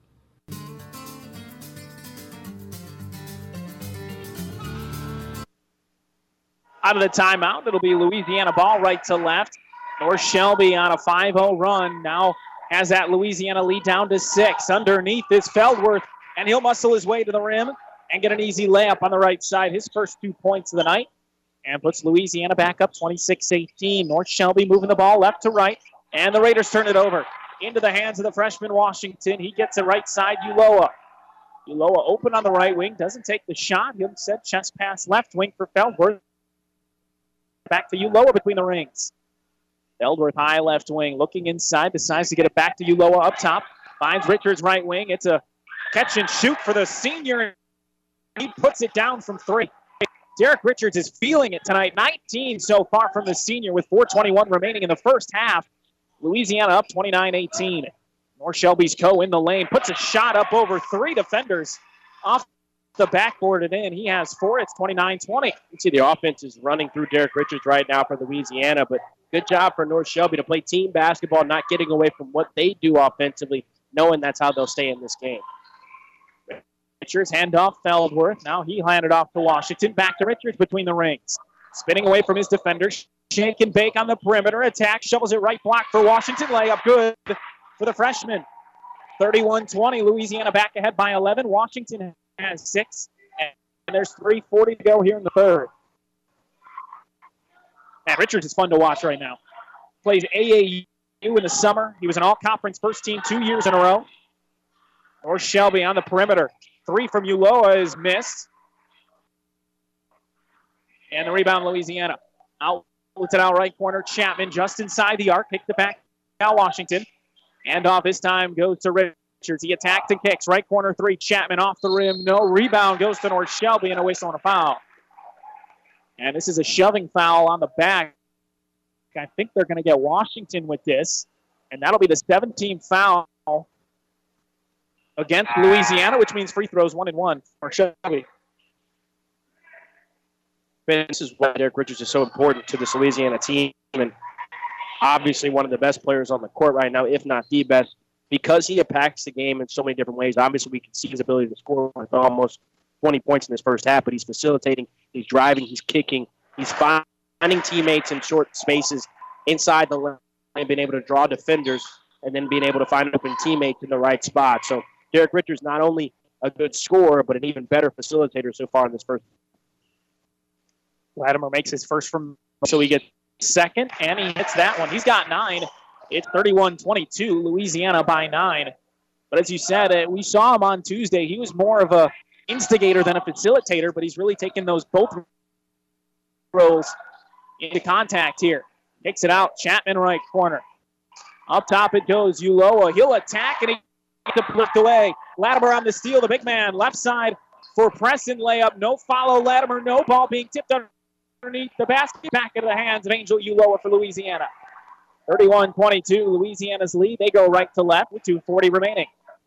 Out of the timeout, it'll be Louisiana ball right to left. North Shelby on a five oh run. Now has that Louisiana lead down to six. Underneath is Feldworth, and he'll muscle his way to the rim and get an easy layup on the right side. His first two points of the night, and puts Louisiana back up twenty-six eighteen. North Shelby moving the ball left to right, and the Raiders turn it over into the hands of the freshman Washington. He gets it right side, Uloa. Uloa open on the right wing, doesn't take the shot. He'll instead chest pass left wing for Feldworth. Back to Uloa between the rings. Feldworth high left wing, looking inside, decides to get it back to Uloa up top. Finds Richards right wing. It's a catch and shoot for the senior. He puts it down from three. Derek Richards is feeling it tonight. nineteen so far from the senior with four twenty-one remaining in the first half. Louisiana up twenty-nine eighteen. North Shelby's Coe in the lane. Puts a shot up over three defenders. Off the backboard and in. He has four. It's twenty-nine twenty. You see the offense is running through Derek Richards right now for Louisiana, but good job for North Shelby to play team basketball, not getting away from what they do offensively, knowing that's how they'll stay in this game. Richards handoff Feldworth. Now he handed off to Washington. Back to Richards between the rings. Spinning away from his defenders. Shake and bake on the perimeter. Attack. Shovels it right block for Washington. Layup good for the freshman. thirty-one twenty. Louisiana back ahead by eleven. Washington has six. And there's three forty to go here in the third. Man, Richards is fun to watch right now. Plays A A U in the summer. He was an all-conference first team two years in a row. North Shelby on the perimeter. Three from Uloa is missed. And the rebound, Louisiana. Out, puts it out right corner. Chapman just inside the arc. Kicked it back. Now Washington. And off this time goes to Richards. He attacked and kicks. Right corner three. Chapman off the rim. No. Rebound goes to North Shelby and a whistle on a foul. And this is a shoving foul on the back. I think they're going to get Washington with this. And that'll be the seventeenth foul against Louisiana, which means free throws one and one for Shelby. This is why Derek Richards is so important to this Louisiana team. And obviously one of the best players on the court right now, if not the best, because he impacts the game in so many different ways. Obviously, we can see his ability to score with almost twenty points in this first half, but he's facilitating, he's driving, he's kicking, he's finding teammates in short spaces inside the lane and being able to draw defenders and then being able to find open teammates in the right spot. So Derek Richards not only a good scorer, but an even better facilitator so far in this first. Latimer makes his first from, so he gets second, and he hits that one. He's got nine. It's thirty-one twenty-two, Louisiana by nine. But as you said, uh, we saw him on Tuesday. He was more of a instigator than a facilitator, but he's really taken those both roles into contact here. Kicks it out, Chapman right corner. Up top it goes, Uloa. He'll attack, and he gets flipped away. Latimer on the steal, the big man, left side for Preston. Layup, no follow. Latimer, no ball being tipped underneath the basket. Back into the hands of Angel Ulloa for Louisiana. thirty-one twenty-two, Louisiana's lead. They go right to left with two forty remaining.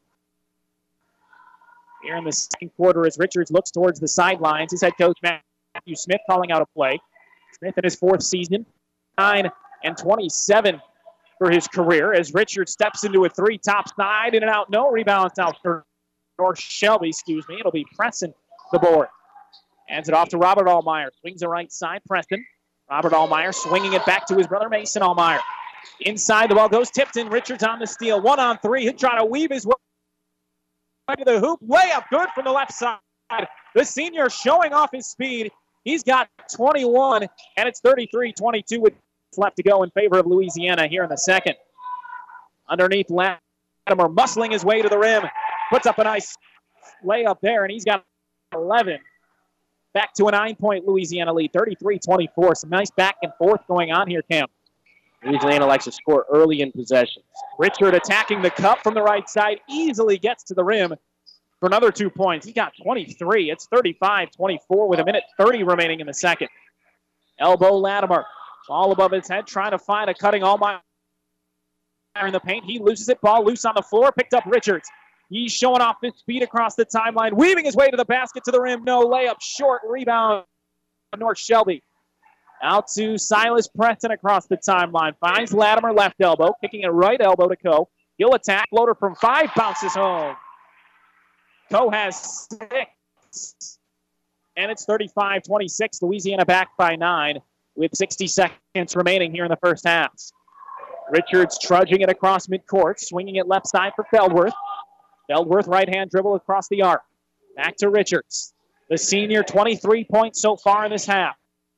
Here in the second quarter as Richards looks towards the sidelines. His head coach, Matthew Smith, calling out a play. Smith in his fourth season, nine and twenty-seven for his career as Richards steps into a three, top side, in and out, no rebound out for North Shelby, excuse me. It'll be Preston the board. Hands it off to Robert Allmeyer. Swings the right side, Preston. Robert Allmeyer swinging it back to his brother Mason Allmeyer. Inside, the ball goes tipped in. Richards on the steal. One on three. He'll try to weave his way to the hoop. Layup good from the left side. The senior showing off his speed. He's got twenty-one, and it's thirty-three twenty-two with left to go in favor of Louisiana here in the second. Underneath, Latimer muscling his way to the rim. Puts up a nice layup there, and he's got eleven. Back to a nine-point Louisiana lead, thirty-three twenty-four. Some nice back and forth going on here, Cam. Louisiana likes to score early in possessions. Richard attacking the cup from the right side, easily gets to the rim for another two points. He got twenty-three. It's thirty-five twenty-four with a minute thirty remaining in the second. Elbow Latimer, all above his head, trying to find a cutting Allmeyer in the paint. He loses it, ball loose on the floor, picked up Richards. He's showing off his speed across the timeline, weaving his way to the basket, to the rim. No layup, short rebound. North Shelby. Out to Silas Preston across the timeline. Finds Latimer left elbow, kicking it right elbow to Coe. He'll attack. Floater from five, bounces home. Coe has six. And it's thirty-five twenty-six. Louisiana back by nine with sixty seconds remaining here in the first half. Richards trudging it across midcourt, swinging it left side for Feldworth. Feldworth right-hand dribble across the arc. Back to Richards. The senior, twenty-three points so far in this half.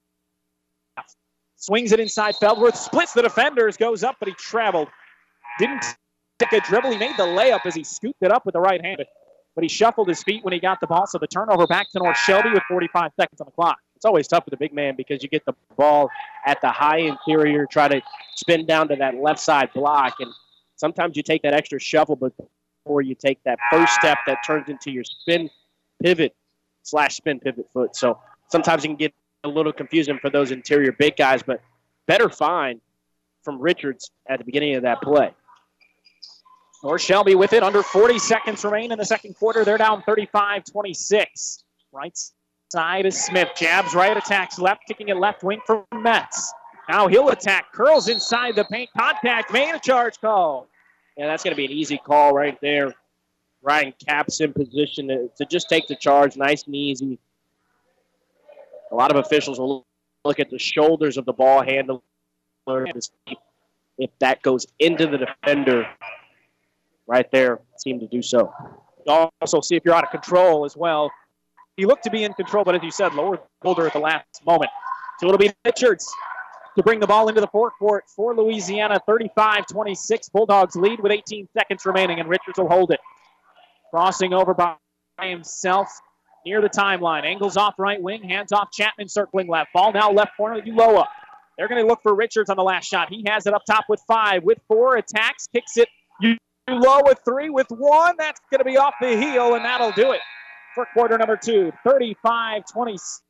Swings it inside Feldworth, splits the defenders, goes up, but he traveled. Didn't take a dribble. He made the layup as he scooped it up with the right hand. But he shuffled his feet when he got the ball, so the turnover back to North Shelby with forty-five seconds on the clock. It's always tough with the big man because you get the ball at the high interior, try to spin down to that left side block, and sometimes you take that extra shuffle before you take that first step that turns into your spin pivot slash spin pivot foot. So sometimes you can get a little confusing for those interior big guys, but better find from Richards at the beginning of that play. North Shelby with it, under forty seconds remain in the second quarter. They're down thirty-five twenty-six. Right side is Smith. Jabs right, attacks left, kicking it left wing for Metz. Now he'll attack, curls inside the paint, contact, made a charge call. Yeah, that's going to be an easy call right there. Ryan Capps in position to, to just take the charge, nice and easy. A lot of officials will look at the shoulders of the ball handler. If that goes into the defender, right there, seem to do so. Also see if you're out of control as well. He looked to be in control, but as you said, lower shoulder at the last moment. So it'll be Richards to bring the ball into the forecourt for Louisiana. thirty-five twenty-six. Bulldogs lead with eighteen seconds remaining, and Richards will hold it. Crossing over by himself near the timeline. Angles off right wing, hands off Chapman circling left. Ball now left corner, Ulloa. They're going to look for Richards on the last shot. He has it up top with five, with four, attacks, kicks it. Ulloa with three, with one. That's going to be off the heel, and that'll do it for quarter number two. thirty-five twenty-six.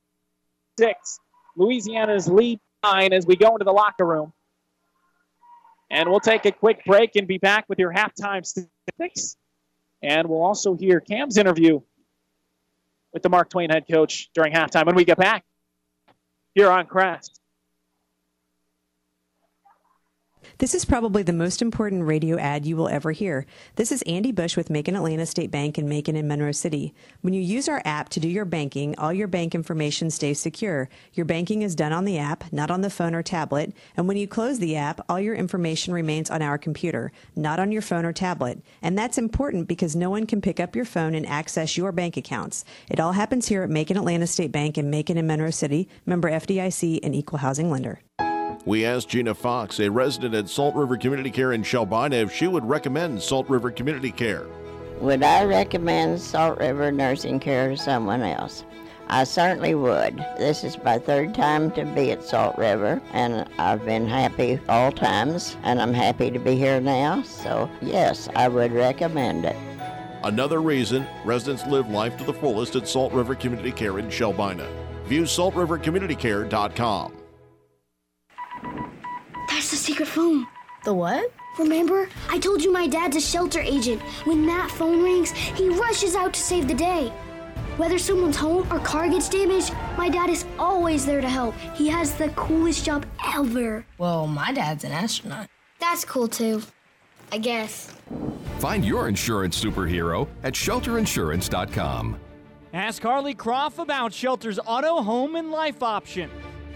Louisiana's lead nine as we go into the locker room. And we'll take a quick break and be back with your halftime statistics. And we'll also hear Cam's interview with the Mark Twain head coach during halftime when we get back here on Crest. This is probably the most important radio ad you will ever hear. This is Andy Bush with Macon Atlanta State Bank in Macon and Monroe City. When you use our app to do your banking, all your bank information stays secure. Your banking is done on the app, not on the phone or tablet. And when you close the app, all your information remains on our computer, not on your phone or tablet. And that's important because no one can pick up your phone and access your bank accounts. It all happens here at Macon Atlanta State Bank in Macon and Monroe City, member F D I C and equal housing lender. We asked Gina Fox, a resident at Salt River Community Care in Shelbina, if she would recommend Salt River Community Care. Would I recommend Salt River Nursing Care to someone else? I certainly would. This is my third time to be at Salt River, and I've been happy all times, and I'm happy to be here now. So, yes, I would recommend it. Another reason residents live life to the fullest at Salt River Community Care in Shelbina. View salt river community care dot com. That's the secret phone. The what? Remember? I told you my dad's a shelter agent. When that phone rings, he rushes out to save the day. Whether someone's home or car gets damaged, my dad is always there to help. He has the coolest job ever. Well, my dad's an astronaut. That's cool too, I guess. Find your insurance superhero at shelter insurance dot com. Ask Harley Croft about Shelter's auto, home, and life option.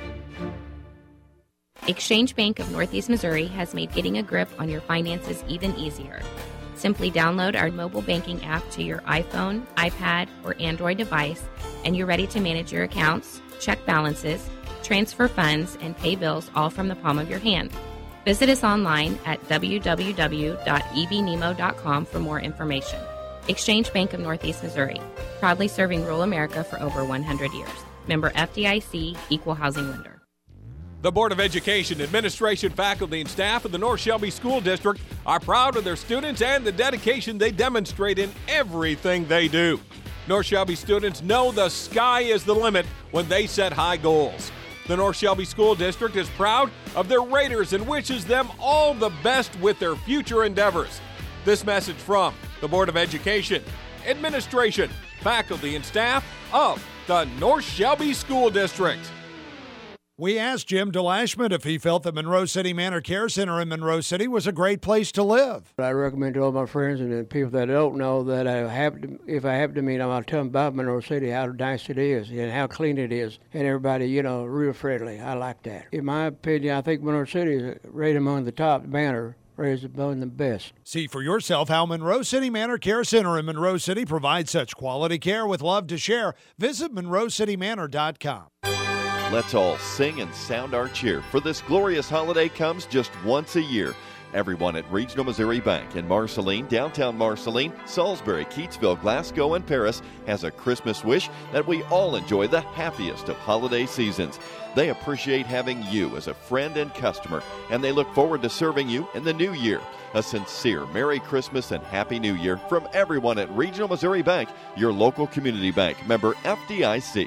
Exchange Bank of Northeast Missouri has made getting a grip on your finances even easier. Simply download our mobile banking app to your iPhone, iPad, or Android device, and you're ready to manage your accounts, check balances, transfer funds, and pay bills all from the palm of your hand. Visit us online at w w w dot e b nemo dot com for more information. Exchange Bank of Northeast Missouri, proudly serving rural America for over one hundred years. Member F D I C, Equal Housing Lender. The Board of Education, administration, faculty, and staff of the North Shelby School District are proud of their students and the dedication they demonstrate in everything they do. North Shelby students know the sky is the limit when they set high goals. The North Shelby School District is proud of their Raiders and wishes them all the best with their future endeavors. This message from the Board of Education, administration, faculty, and staff of the North Shelby School District. We asked Jim DeLashman if he felt the Monroe City Manor Care Center in Monroe City was a great place to live. I recommend to all my friends and the people that don't know that I have to, if I happen to meet them, I'll tell them about Monroe City, how nice it is and how clean it is. And everybody, you know, real friendly. I like that. In my opinion, I think Monroe City is right among the top manor. Is among the best. See for yourself how Monroe City Manor Care Center in Monroe City provides such quality care with love to share. Visit monroe city manor dot com. Let's all sing and sound our cheer, for this glorious holiday comes just once a year. Everyone at Regional Missouri Bank in Marceline, downtown Marceline, Salisbury, Keatsville, Glasgow, and Paris has a Christmas wish that we all enjoy the happiest of holiday seasons. They appreciate having you as a friend and customer, and they look forward to serving you in the new year. A sincere Merry Christmas and Happy New Year from everyone at Regional Missouri Bank, your local community bank, member F D I C.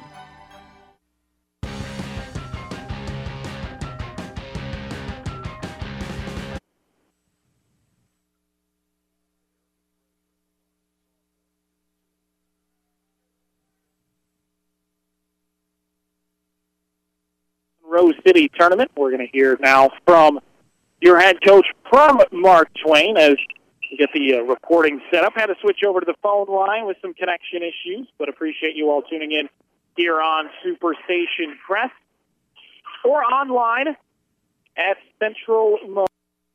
Rose City Tournament. We're going to hear now from your head coach from Mark Twain as you get the uh, recording set up. Had to switch over to the phone line with some connection issues, but appreciate you all tuning in here on Superstation Press or online at Central Mo-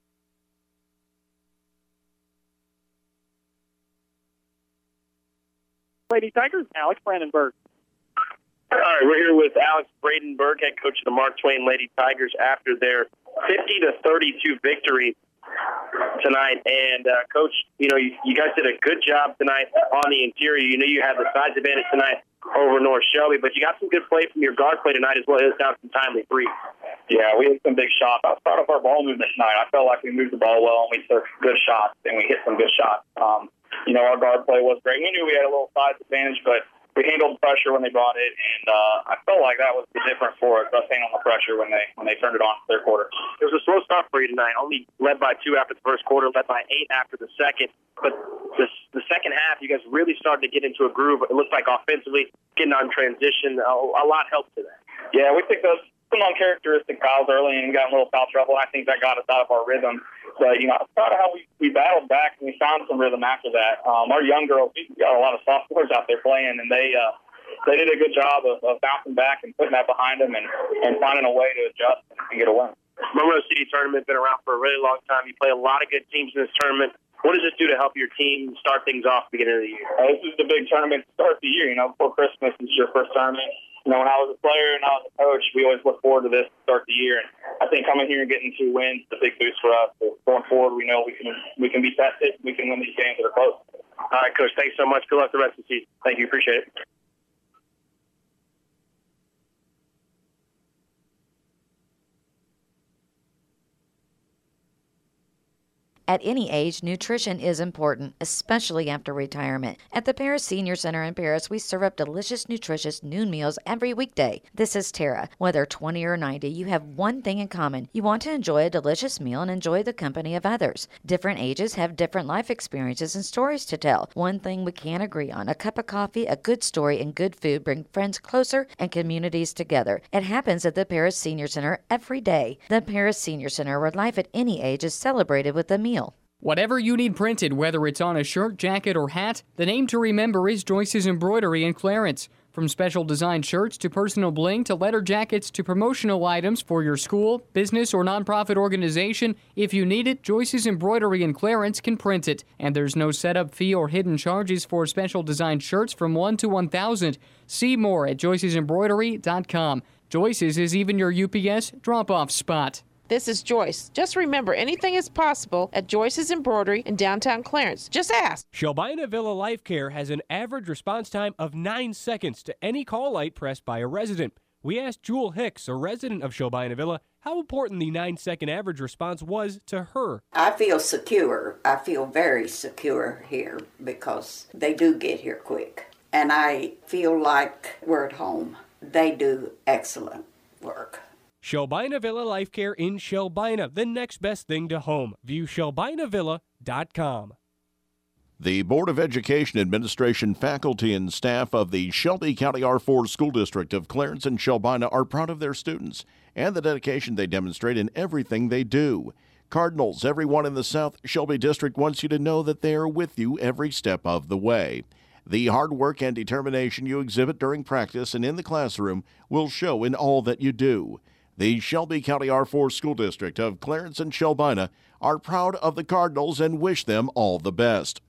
Lady Tigers, Alex Brandenburg. All right, we're here with Alex Bradenburg, head coach of the Mark Twain Lady Tigers, after their fifty to thirty-two victory tonight. And, uh, Coach, you know, you, you guys did a good job tonight on the interior. You knew you had the size advantage tonight over North Shelby, but you got some good play from your guard play tonight as well. It was down some timely threes. Yeah, we had some big shots. Outside of our ball movement tonight, I felt like we moved the ball well and we took good shots, and we hit some good shots. Um, you know, our guard play was great. We knew we had a little size advantage, but we handled the pressure when they brought it, and uh, I felt like that was the difference for us, us handling the pressure when they when they turned it on for their quarter. It was a slow start for you tonight, only led by two after the first quarter, led by eight after the second. But the, the second half, you guys really started to get into a groove. It looked like offensively, getting on transition, a, a lot helped to that. Yeah, we picked up some uncharacteristic fouls early and got in a little foul trouble. I think that got us out of our rhythm. But, you know, I'm proud of how we, we battled back and we found some rhythm after that. Um, our young girls, we got a lot of sophomores out there playing, and they uh, they did a good job of, of bouncing back and putting that behind them and, and finding a way to adjust and get a win. Monroe City Tournament been around for a really long time. You play a lot of good teams in this tournament. What does this do to help your team start things off at the beginning of the year? Uh, this is the big tournament to start the year. You know, before Christmas, this is your first tournament. You know, when I was a player and I was a coach, we always look forward to this to start the year. And I think coming here and getting two wins is a big boost for us. So going forward, we know we can we can be tested. We can win these games that are close. All right, Coach. Thanks so much. Good luck the rest of the season. Thank you. Appreciate it. At any age, nutrition is important, especially after retirement. At the Paris Senior Center in Paris, we serve up delicious, nutritious noon meals every weekday. This is Tara. Whether twenty or ninety, you have one thing in common. You want to enjoy a delicious meal and enjoy the company of others. Different ages have different life experiences and stories to tell. One thing we can agree on, a cup of coffee, a good story, and good food bring friends closer and communities together. It happens at the Paris Senior Center every day. The Paris Senior Center, where life at any age is celebrated with a meal. Whatever you need printed, whether it's on a shirt, jacket, or hat, the name to remember is Joyce's Embroidery in Clarence. From special designed shirts to personal bling to letter jackets to promotional items for your school, business, or nonprofit organization, if you need it, Joyce's Embroidery in Clarence can print it. And there's no setup fee or hidden charges for special designed shirts from one to one thousand. See more at joyces embroidery dot com. Joyce's is even your U P S drop-off spot. This is Joyce. Just remember, anything is possible at Joyce's Embroidery in downtown Clarence. Just ask. Shelbina Villa Life Care has an average response time of nine seconds to any call light pressed by a resident. We asked Jewel Hicks, a resident of Shelbina Villa, how important the nine-second average response was to her. I feel secure. I feel very secure here because they do get here quick. And I feel like we're at home. They do excellent work. Shelbina Villa Life Care in Shelbina, the next best thing to home. View shelbina villa dot com. The Board of Education Administration faculty and staff of the Shelby County R four School District of Clarence and Shelbina are proud of their students and the dedication they demonstrate in everything they do. Cardinals, everyone in the South Shelby District wants you to know that they are with you every step of the way. The hard work and determination you exhibit during practice and in the classroom will show in all that you do. The Shelby County R four School District of Clarence and Shelbina are proud of the Cardinals and wish them all the best.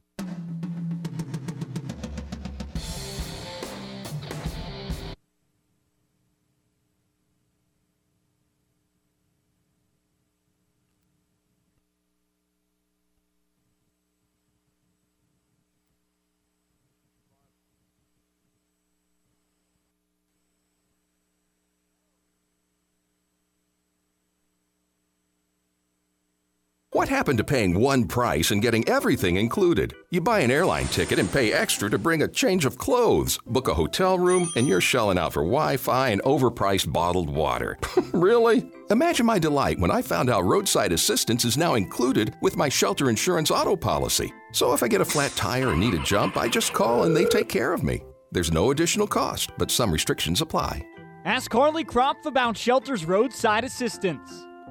What happened to paying one price and getting everything included? You buy an airline ticket and pay extra to bring a change of clothes, book a hotel room, and you're shelling out for Wi-Fi and overpriced bottled water. Really? Imagine my delight when I found out roadside assistance is now included with my shelter insurance auto policy. So if I get a flat tire and need a jump, I just call and they take care of me. There's no additional cost, but some restrictions apply. Ask Carly Kropf about Shelter's roadside assistance.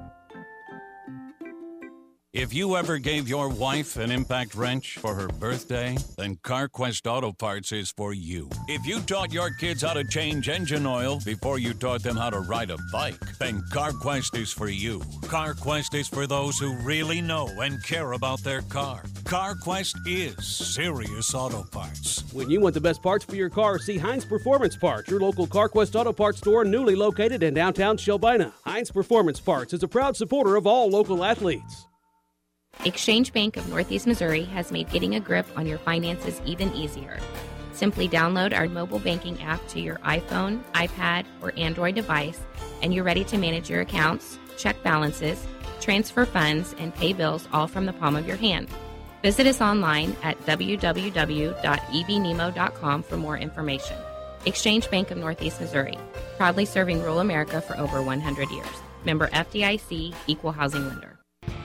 If you ever gave your wife an impact wrench for her birthday, then CarQuest Auto Parts is for you. If you taught your kids how to change engine oil before you taught them how to ride a bike, then CarQuest is for you. CarQuest is for those who really know and care about their car. CarQuest is serious auto parts. When you want the best parts for your car, see Heinz Performance Parts, your local CarQuest Auto Parts store newly located in downtown Shelbina. Heinz Performance Parts is a proud supporter of all local athletes. Exchange Bank of Northeast Missouri has made getting a grip on your finances even easier. Simply download our mobile banking app to your iPhone, iPad, or Android device, and you're ready to manage your accounts, check balances, transfer funds, and pay bills all from the palm of your hand. Visit us online at w w w dot e b nemo dot com for more information. Exchange Bank of Northeast Missouri, proudly serving rural America for over one hundred years. Member F D I C, Equal Housing Lender.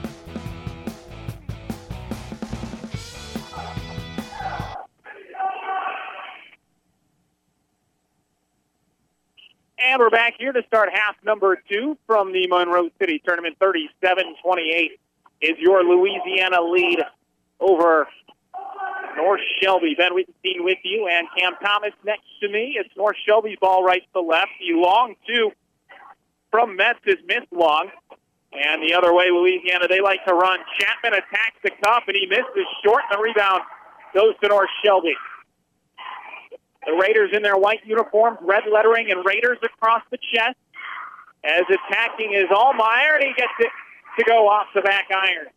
And we're back here to start half number two from the Monroe City Tournament. thirty-seven twenty-eight is your Louisiana lead over North Shelby. Ben Wittenstein with you, and Cam Thomas next to me. It's North Shelby's ball right to left. The long two from Metz is missed long. And the other way, Louisiana, they like to run. Chapman attacks the cup, and he misses short. The rebound goes to North Shelby. The Raiders in their white uniforms, red lettering, and Raiders across the chest. As attacking is Allmeyer, and he gets it to go off the back iron.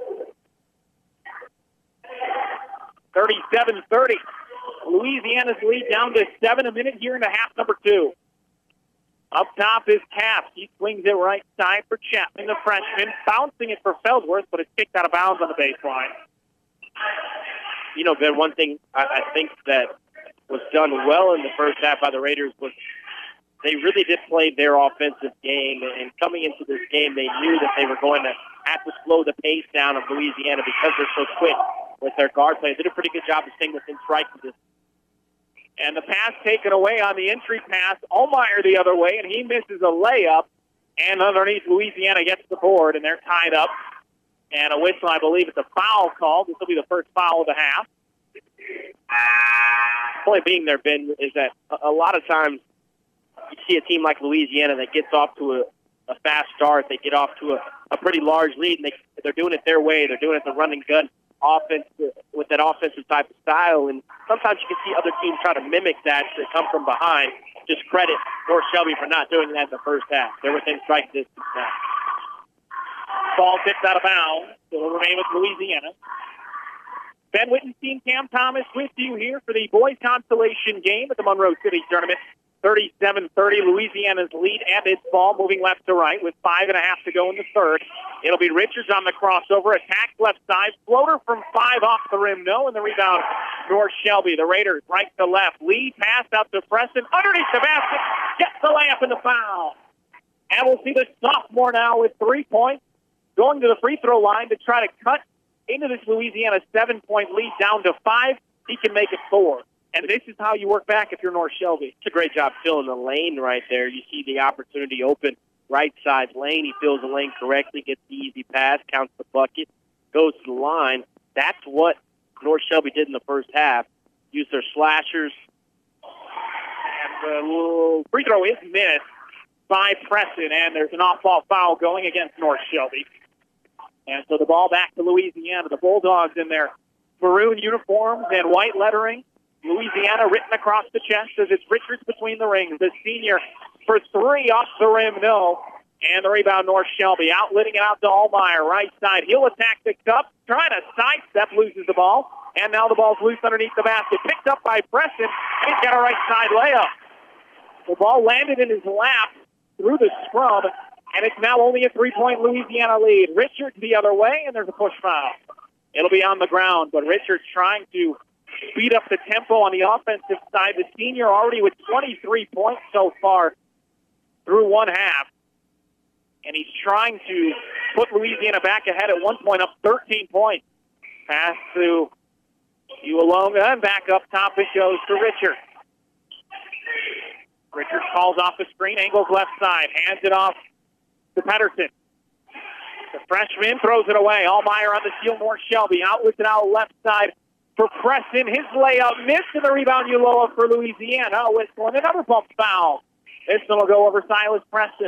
thirty-seven thirty. Louisiana's lead down to seven a minute here in the half number two. Up top is Capps. He swings it right side for Chapman, the freshman. Bouncing it for Feldworth, but it's kicked out of bounds on the baseline. You know, Ben, one thing I, I think that was done well in the first half by the Raiders was they really did play their offensive game. And coming into this game, they knew that they were going to have to slow the pace down of Louisiana because they're so quick with their guard play. They did a pretty good job of staying within striking distance. And the pass taken away on the entry pass. Allmeyer the other way, and he misses a layup. And underneath, Louisiana gets the board, and they're tied up. And a whistle, I believe it's a foul call. This will be the first foul of the half. The point being there, Ben, is that a lot of times you see a team like Louisiana that gets off to a, a fast start. They get off to a, a pretty large lead, and they, they're doing it their way. They're doing it the running gun offense with that offensive type of style. And sometimes you can see other teams try to mimic that to come from behind. Just credit North Shelby for not doing that in the first half. They're within strike distance now. Ball tipped out of bounds. So it'll remain with Louisiana. Ben Wittenstein, Cam Thomas with you here for the boys consolation game at the Monroe City Tournament. thirty-seven thirty, Louisiana's lead and its ball moving left to right with five and a half to go in the third. It'll be Richards on the crossover, attack left side, floater from five off the rim, no, and the rebound, North Shelby. The Raiders right to left, lead pass out to Preston, underneath the basket, gets the layup and the foul. And we'll see the sophomore now with three points, going to the free throw line to try to cut into this Louisiana seven-point lead down to five. He can make it four. And this is how you work back if you're North Shelby. It's a great job filling the lane right there. You see the opportunity open right side lane. He fills the lane correctly, gets the easy pass, counts the bucket, goes to the line. That's what North Shelby did in the first half. Used their slashers. And the little free throw is missed by Preston, and there's an off-ball foul going against North Shelby. And so the ball back to Louisiana. The Bulldogs in their maroon uniforms and white lettering. Louisiana written across the chest as it's Richards between the rings. The senior for three off the rim, no. And the rebound, North Shelby. Outlitting it out to Allmeyer, right side. He'll attack the cup, trying to sidestep, loses the ball. And now the ball's loose underneath the basket. Picked up by Preston, and he's got a right side layup. The ball landed in his lap through the scrub, and it's now only a three-point Louisiana lead. Richards the other way, and there's a push foul. It'll be on the ground, but Richards trying to speed up the tempo on the offensive side. The senior already with twenty-three points so far through one half. And he's trying to put Louisiana back ahead at one point, up thirteen points. Pass to Ualonga, and back up top it goes to Richards. Richards calls off the screen, angles left side, hands it off to Pedersen. The freshman throws it away. Allmeyer on the steal, North Shelby. Out with it out left side for Preston. His layup missed, and the rebound Uloa for Louisiana. Whistle and another bump foul. This one will go over Silas Preston.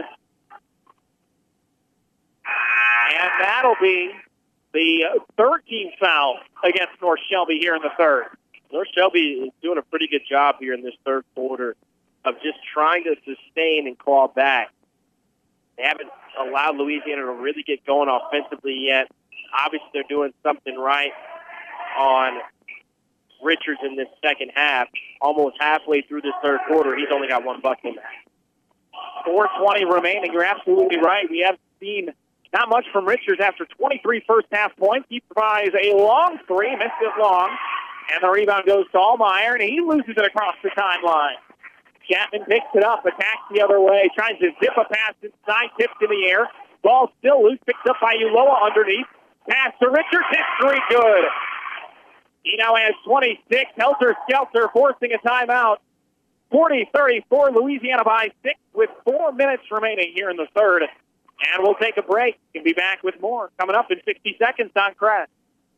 And that'll be the thirteenth foul against North Shelby here in the third. North Shelby is doing a pretty good job here in this third quarter of just trying to sustain and claw back. They haven't allowed Louisiana to really get going offensively yet. Obviously, they're doing something right on Richards in this second half. Almost halfway through this third quarter, he's only got one bucket in that. four twenty remaining. You're absolutely right. We have seen not much from Richards after twenty-three first-half points. He provides a long three, missed it long, and the rebound goes to Allmeyer, and he loses it across the timeline. Chapman picks it up, attacks the other way, tries to zip a pass inside, tipped in the air. Ball still loose, picked up by Uloa underneath. Pass to Richards, his three good. He now has twenty-six, helter-skelter, forcing a timeout. forty thirty-four, Louisiana by six with four minutes remaining here in the third. And we'll take a break and be back with more coming up in sixty seconds on Crash.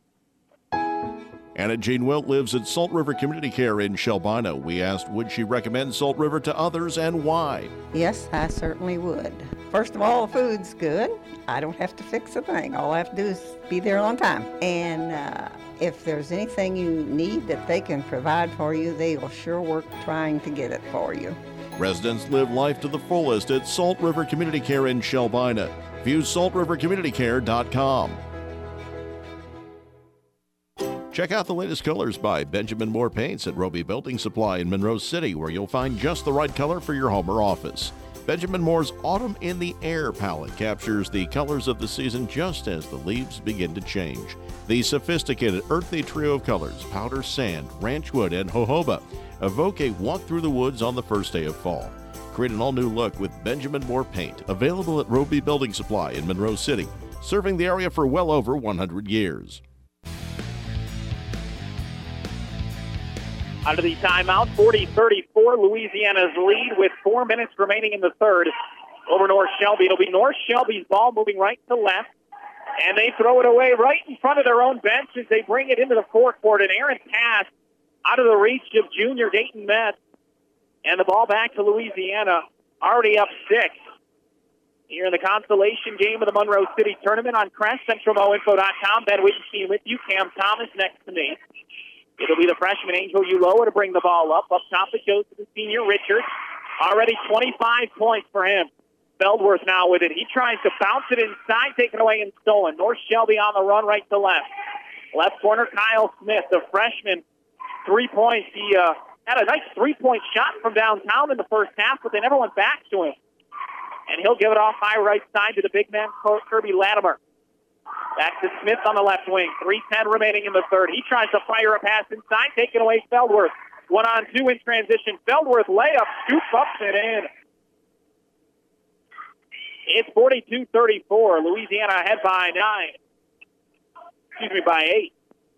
Anna Jean Wilt lives at Salt River Community Care in Shelbina. We asked, would she recommend Salt River to others and why? Yes, I certainly would. First of all, the food's good. I don't have to fix a thing. All I have to do is be there on time. And uh, if there's anything you need that they can provide for you, they will sure work trying to get it for you. Residents live life to the fullest at Salt River Community Care in Shelbina. View salt river community care dot com. Check out the latest colors by Benjamin Moore Paints at Roby Building Supply in Monroe City, where you'll find just the right color for your home or office. Benjamin Moore's Autumn in the Air palette captures the colors of the season just as the leaves begin to change. The sophisticated earthy trio of colors, powder sand, ranch wood, and jojoba, evoke a walk through the woods on the first day of fall. Create an all-new look with Benjamin Moore paint, available at Roby Building Supply in Monroe City, serving the area for well over one hundred years. Out of the timeout, forty thirty-four, Louisiana's lead with four minutes remaining in the third over North Shelby. It'll be North Shelby's ball moving right to left, and they throw it away right in front of their own bench as they bring it into the forecourt. An errant pass out of the reach of junior Dayton Metz, and the ball back to Louisiana, already up six. Here in the consolation game of the Monroe City Tournament on Crest, Central Mo Info dot com. Ben Wittenstein with you. Cam Thomas next to me. It'll be the freshman Angel Uloa to bring the ball up. Up top it goes to the senior Richards. Already twenty-five points for him. Feldworth now with it. He tries to bounce it inside, taken away and stolen. North Shelby on the run right to left. Left corner, Kyle Smith, the freshman. Three points. He uh, had a nice three-point shot from downtown in the first half, but they never went back to him. And he'll give it off high right side to the big man, Kirby Latimer. Back to Smith on the left wing. three ten remaining in the third. He tries to fire a pass inside, taking away Feldworth. One on two in transition. Feldworth layup, scoop up and in. It's forty-two thirty-four. Louisiana ahead by nine. Excuse me, by eight.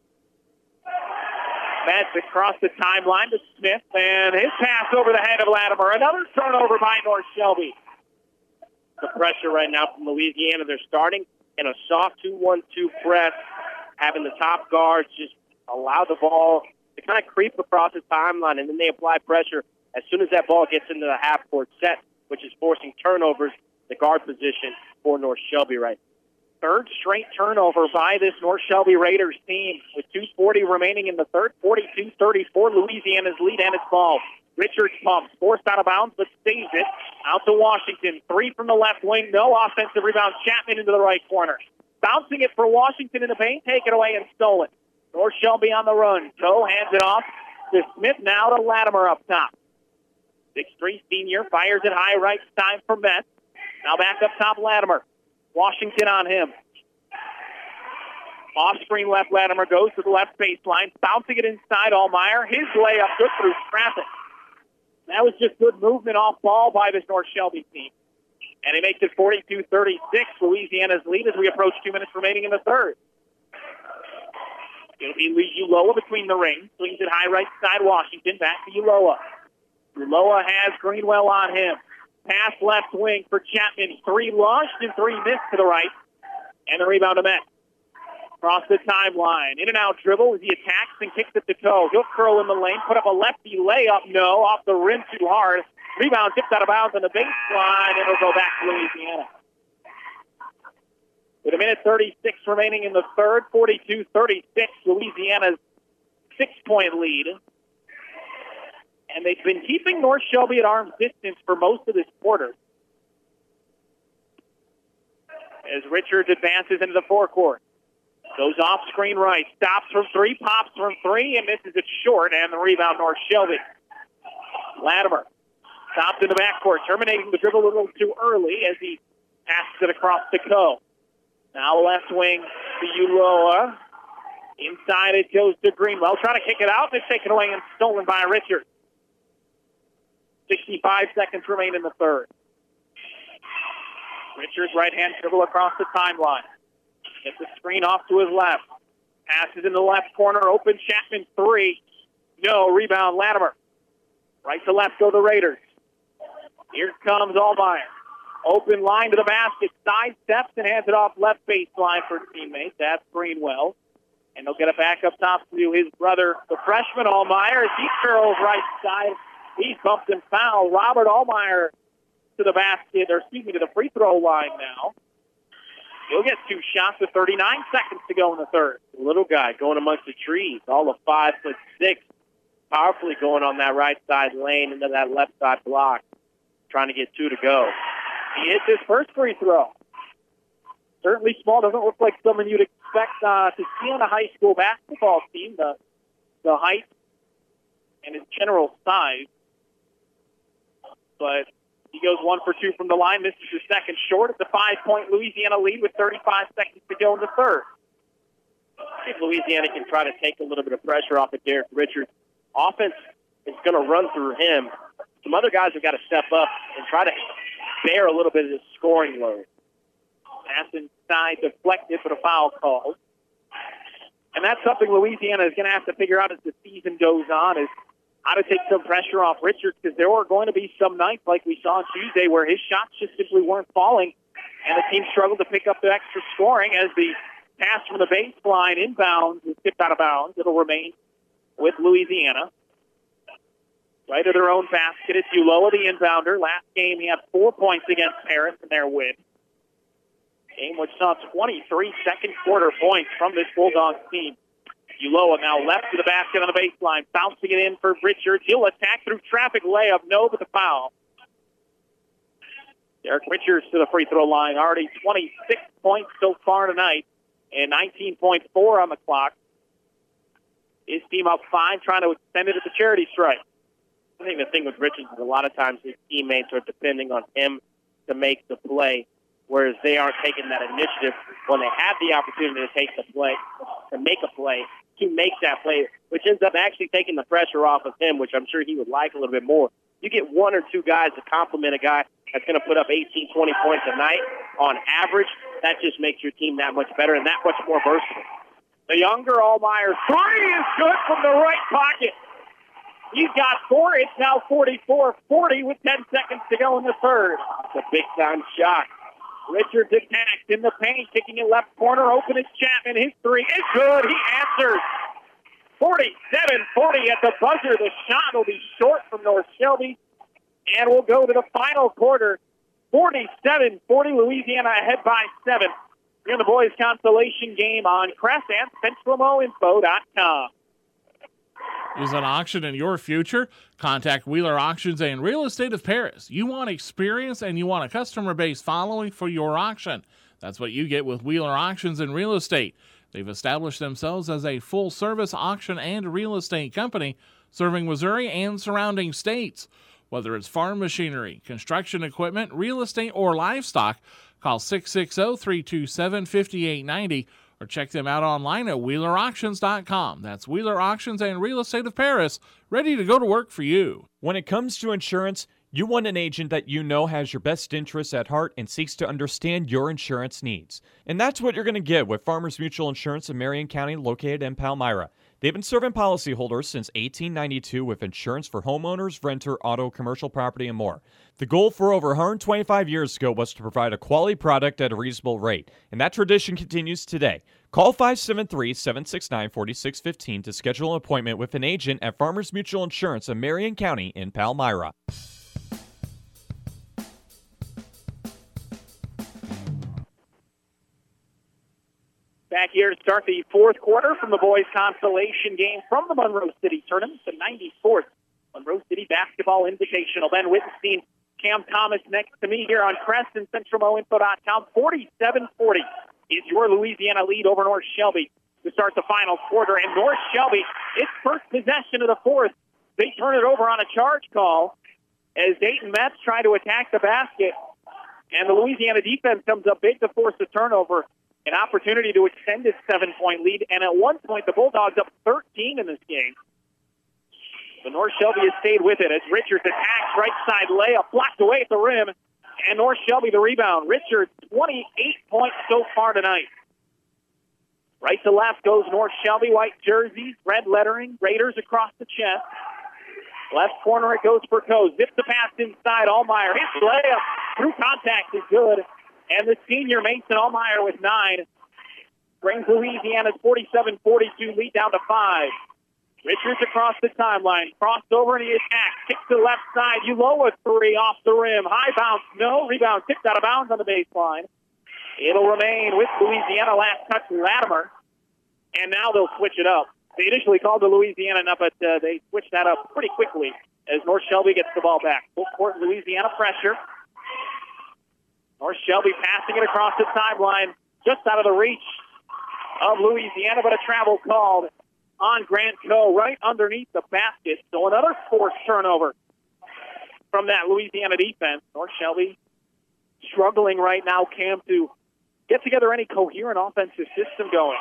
Metz across the timeline to Smith, and his pass over the head of Latimer. Another turnover by North Shelby. The pressure right now from Louisiana. They're starting in a soft two one two press, having the top guards just allow the ball to kind of creep across the timeline, and then they apply pressure as soon as that ball gets into the half-court set, which is forcing turnovers, the guard position for North Shelby right now. Third straight turnover by this North Shelby Raiders team with two forty remaining in the third, forty-two thirty-four, Louisiana's lead and its ball. Richards pumps, forced out of bounds, but saves it. Out to Washington. Three from the left wing. No offensive rebound. Chapman into the right corner. Bouncing it for Washington in the paint. Taken away and stolen. North Shelby on the run. Toe hands it off to Smith. Now to Latimer up top. six three senior. Fires it high right side for Metz. Now back up top Latimer. Washington on him. Off-screen left Latimer goes to the left baseline. Bouncing it inside Allmeyer. His layup good through traffic. That was just good movement off ball by this North Shelby team. And it makes it forty-two thirty-six, Louisiana's lead as we approach two minutes remaining in the third. It'll be Uloa between the rings. Swings it high right side, Washington. Back to Uloa. Uloa has Greenwell on him. Pass left wing for Chapman. Three launched and three missed to the right. And the rebound to Metz. Across the timeline. In and out dribble as he attacks and kicks it to toe. He'll curl in the lane. Put up a lefty layup. No. Off the rim too hard. Rebound tipped out of bounds on the baseline. And it'll go back to Louisiana. With a minute thirty-six remaining in the third. forty-two thirty-six. Louisiana's six-point lead. And they've been keeping North Shelby at arm's distance for most of this quarter. As Richards advances into the forecourt. Goes off screen right. Stops from three. Pops from three. And misses it short. And the rebound, North Shelby. Latimer. Stops in the backcourt. Terminating the dribble a little too early as he passes it across to Coe. Now left wing to Uloa. Inside it goes to Greenwell. Trying to kick it out. And it's taken away and stolen by Richards. sixty-five seconds remain in the third. Richards right-hand dribble across the timeline. Gets the screen off to his left. Passes in the left corner. Open Chapman three. No. Rebound Latimer. Right to left go the Raiders. Here comes Allmeyer. Open line to the basket. Side steps and hands it off left baseline for teammate. That's Greenwell. And they'll get it back up top to his brother, the freshman Allmeyer, as he curls right side. He's bumped and fouled. Robert Allmeyer to the basket, or excuse me, to the free throw line now. He'll get two shots with thirty-nine seconds to go in the third. The little guy going amongst the trees, all of five foot six, powerfully going on that right side lane into that left side block, trying to get two to go. He hits his first free throw. Certainly small, doesn't look like someone you'd expect uh, to see on a high school basketball team, the, the height and his general size. But He goes one for two from the line. This is his second short. It's a five-point Louisiana lead with thirty-five seconds to go in the third. See if Louisiana can try to take a little bit of pressure off of Derek Richards. Offense is going to run through him. Some other guys have got to step up and try to bear a little bit of the scoring load. Pass inside, deflected, but a foul called. And that's something Louisiana is going to have to figure out as the season goes on, is how to take some pressure off Richards, because there are going to be some nights like we saw on Tuesday where his shots just simply weren't falling, and the team struggled to pick up the extra scoring as the pass from the baseline inbounds is tipped out of bounds. It'll remain with Louisiana. Right of their own basket, it's Ulloa, the inbounder. Last game, he had four points against Paris in their win. Game which saw twenty-three second quarter points from this Bulldogs team. Ulloa now left to the basket on the baseline, bouncing it in for Richards. He'll attack through traffic, layup, no, but the foul. Derek Richards to the free throw line, already twenty-six points so far tonight, and nineteen point four on the clock. His team up five, trying to extend it at the charity strike. I think the thing with Richards is a lot of times his teammates are depending on him to make the play, whereas they aren't taking that initiative when they have the opportunity to take the play, to make a play, to make that play, which ends up actually taking the pressure off of him, which I'm sure he would like a little bit more. You get one or two guys to compliment a guy that's going to put up eighteen, twenty points a night on average, that just makes your team that much better and that much more versatile. The younger Allmeyer three is good from the right pocket. He's got four. It's now forty-four forty with ten seconds to go in the third. It's a big-time shot. Richards attacks in the paint, kicking it left corner. Open is Chapman. His three is good. He answers. forty-seven forty at the buzzer. The shot will be short from North Shelby. And we'll go to the final quarter. forty-seven forty, Louisiana ahead by seven. Here in the boys' consolation game on Crest and Central Mo Info dot com. Is an auction in your future? Contact Wheeler Auctions and Real Estate of Paris. You want experience and you want a customer base following for your auction. That's what you get with Wheeler Auctions and Real Estate. They've established themselves as a full-service auction and real estate company serving Missouri and surrounding states. Whether it's farm machinery, construction equipment, real estate, or livestock, call six six zero, three two seven, five eight nine zero or check them out online at Wheeler Auctions dot com. That's Wheeler Auctions and Real Estate of Paris, ready to go to work for you. When it comes to insurance, you want an agent that you know has your best interests at heart and seeks to understand your insurance needs. And that's what you're going to get with Farmers Mutual Insurance in Marion County, located in Palmyra. They've been serving policyholders since eighteen ninety-two with insurance for homeowners, renter, auto, commercial property, and more. The goal for over one hundred twenty-five years ago was to provide a quality product at a reasonable rate, and that tradition continues today. Call five seven three, seven six nine, four six one five to schedule an appointment with an agent at Farmers Mutual Insurance in Marion County in Palmyra. Back here to start the fourth quarter from the boys' consolation game from the Monroe City Tournament, the ninety-fourth Monroe City Basketball Invitational. Ben Wittenstein, Cam Thomas next to me here on Crest and Central Mo Info dot com. forty-seven forty is your Louisiana lead over North Shelby to start the final quarter. And North Shelby, its first possession of the fourth, they turn it over on a charge call as Dayton Metz try to attack the basket. And the Louisiana defense comes up big to force the turnover. An opportunity to extend its seven-point lead, and at one point the Bulldogs up thirteen in this game. But North Shelby has stayed with it as Richards attacks right side layup, blocked away at the rim, and North Shelby the rebound. Richards, twenty-eight points so far tonight. Right to left goes North Shelby, white jerseys, red lettering, Raiders across the chest. Left corner it goes for Coe. Zips the pass inside, Allmeyer. His layup through contact is good. And the senior Mason Allmeyer with nine brings Louisiana's forty-seven forty-two lead down to five. Richards across the timeline, crossed over and he attacks, kicks to the left side. Ulloa three off the rim, high bounce, no rebound, tipped out of bounds on the baseline. It'll remain with Louisiana. Last touch, Latimer, and now they'll switch it up. They initially called the Louisiana up, but uh, they switched that up pretty quickly as North Shelby gets the ball back. Full court Louisiana pressure. North Shelby passing it across the sideline, just out of the reach of Louisiana, but a travel called on Grant Coe right underneath the basket. So another forced turnover from that Louisiana defense. North Shelby struggling right now, Cam, to get together any coherent offensive system going.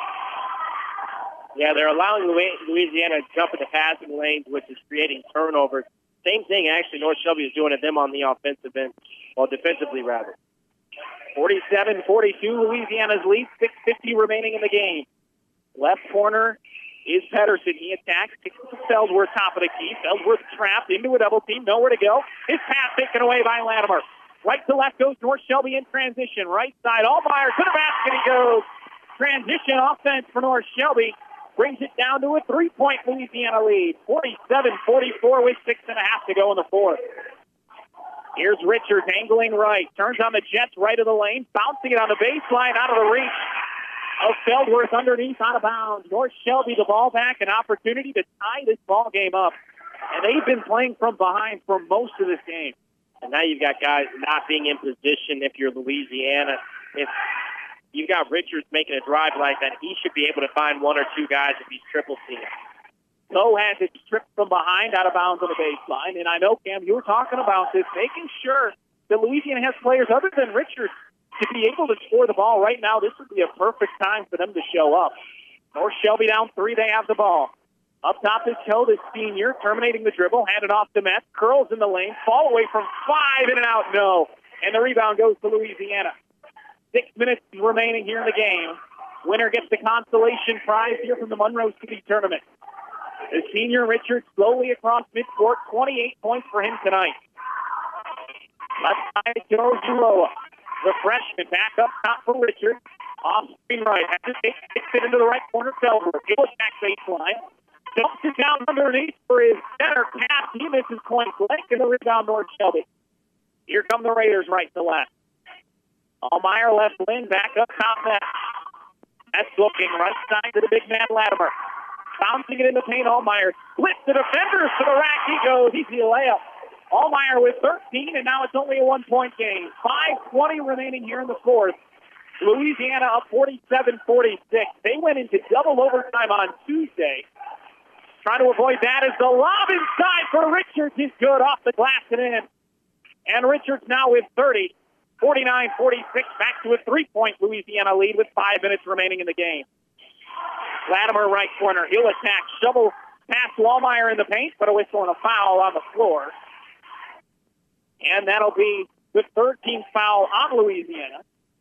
Yeah, they're allowing Louisiana to jump into passing lanes, which is creating turnovers. Same thing, actually, North Shelby is doing to them on the offensive end, well, defensively, rather. forty-seven forty-two, Louisiana's lead, six fifty remaining in the game. Left corner is Pedersen. He attacks, kicks to Felsworth, top of the key. Felsworth trapped into a double team, nowhere to go. His pass taken away by Latimer. Right to left goes North Shelby in transition. Right side, Allmeyer to the basket he goes. Transition offense for North Shelby brings it down to a three-point Louisiana lead. forty-seven forty-four with six and a half to go in the fourth. Here's Richards angling right. Turns on the Jets right of the lane. Bouncing it on the baseline out of the reach of Feldworth underneath out of bounds. North Shelby the ball back. An opportunity to tie this ball game up. And they've been playing from behind for most of this game. And now you've got guys not being in position if you're Louisiana. If you've got Richards making a drive like that, he should be able to find one or two guys if he's triple teamed. Lowe has it stripped from behind, out of bounds on the baseline. And I know, Cam, you were talking about this, making sure that Louisiana has players other than Richards to be able to score the ball. Right now, this would be a perfect time for them to show up. North Shelby down three, they have the ball. Up top is Hill, the senior, terminating the dribble, handed off to Metz, curls in the lane, fall away from five, in and out, no. And the rebound goes to Louisiana. Six minutes remaining here in the game. Winner gets the consolation prize here from the Monroe City tournament. The senior Richards slowly across midcourt, twenty-eight points for him tonight. Left side, Joe Zuloa. The freshman back up top for Richards. Off screen right. Has to take it into the right corner. Felder. It was back baseline. Dumps it down underneath for his center pass. He misses point blank, and the rebound North Shelby. Here come the Raiders right to left. Allmeyer left wing, back up top net. That's looking right side to the big man Latimer. Bouncing it in the paint, Allmeyer splits the defenders to the rack. He goes, easy layup. Allmeyer with thirteen, and now it's only a one-point game. five twenty remaining here in the fourth. Louisiana up forty-seven forty-six. They went into double overtime on Tuesday. Trying to avoid that as the lob inside for Richards is good off the glass and in. And Richards now with thirty. forty-nine forty-six, back to a three-point Louisiana lead with five minutes remaining in the game. Latimer right corner. He'll attack. Shovel past Allmeyer in the paint, but a whistle and a foul on the floor. And that'll be the thirteenth foul on Louisiana.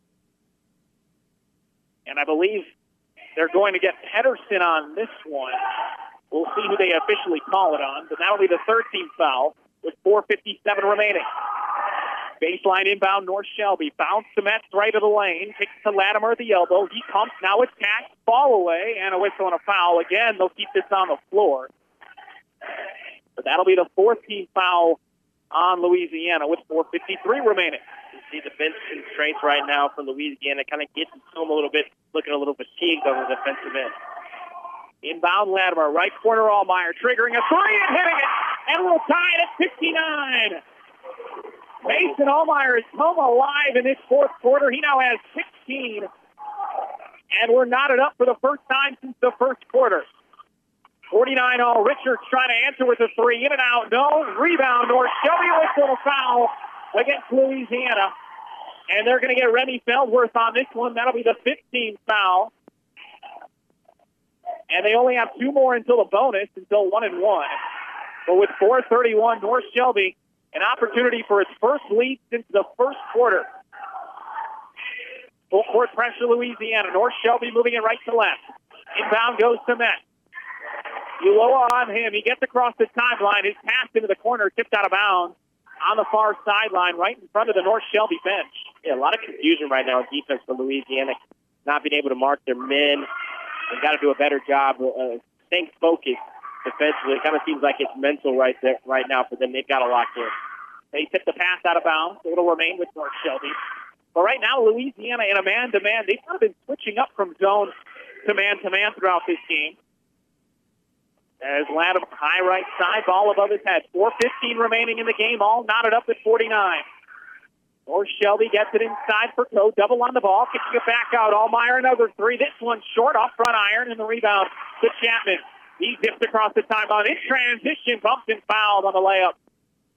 And I believe they're going to get Pedersen on this one. We'll see who they officially call it on, but that'll be the thirteenth foul with four fifty-seven remaining. Baseline inbound, North Shelby. Bounce to Metz right of the lane. Kicks to Latimer at the elbow. He pumps, now attacks, fall away, and a whistle and a foul. Again, they'll keep this on the floor. But that'll be the fourteenth foul on Louisiana with four fifty-three remaining. You see the bench constraints right now from Louisiana. Kind of gets to them a little bit, looking a little fatigued on the defensive end. Inbound Latimer, right corner Allmeyer, triggering a three and hitting it, and we'll tie it at fifty-nine. Mason Allmeyer is home alive in this fourth quarter. He now has sixteen, and we're knotted up for the first time since the first quarter. forty-nine all. Richards trying to answer with a three. In and out. No. Rebound. North Shelby with a foul against Louisiana. And they're going to get Remy Feldworth on this one. That'll be the fifteenth foul. And they only have two more until the bonus, until one and one. But with four thirty-one, North Shelby, an opportunity for its first lead since the first quarter. Full court pressure, Louisiana. North Shelby moving it right to left. Inbound goes to Metz. Uloa on him. He gets across the timeline. His pass into the corner, tipped out of bounds on the far sideline, right in front of the North Shelby bench. Yeah, a lot of confusion right now in defense for Louisiana, not being able to mark their men. They've got to do a better job uh, staying focused defensively. It kind of seems like it's mental right there, right now for them. They've got to lock in. They tip the pass out of bounds. It'll remain with North Shelby. But right now, Louisiana in a man-to-man, they've kind of been switching up from zone to man-to-man throughout this game. As Latimer, high right side, ball above his head. four fifteen remaining in the game, all knotted up at forty-nine. North Shelby gets it inside for Coe. Double on the ball, kicking it back out. Allmeyer, another three. This one short, off front iron, and the rebound to Chapman. He dips across the timeline. In transition, bumped and fouled on the layup.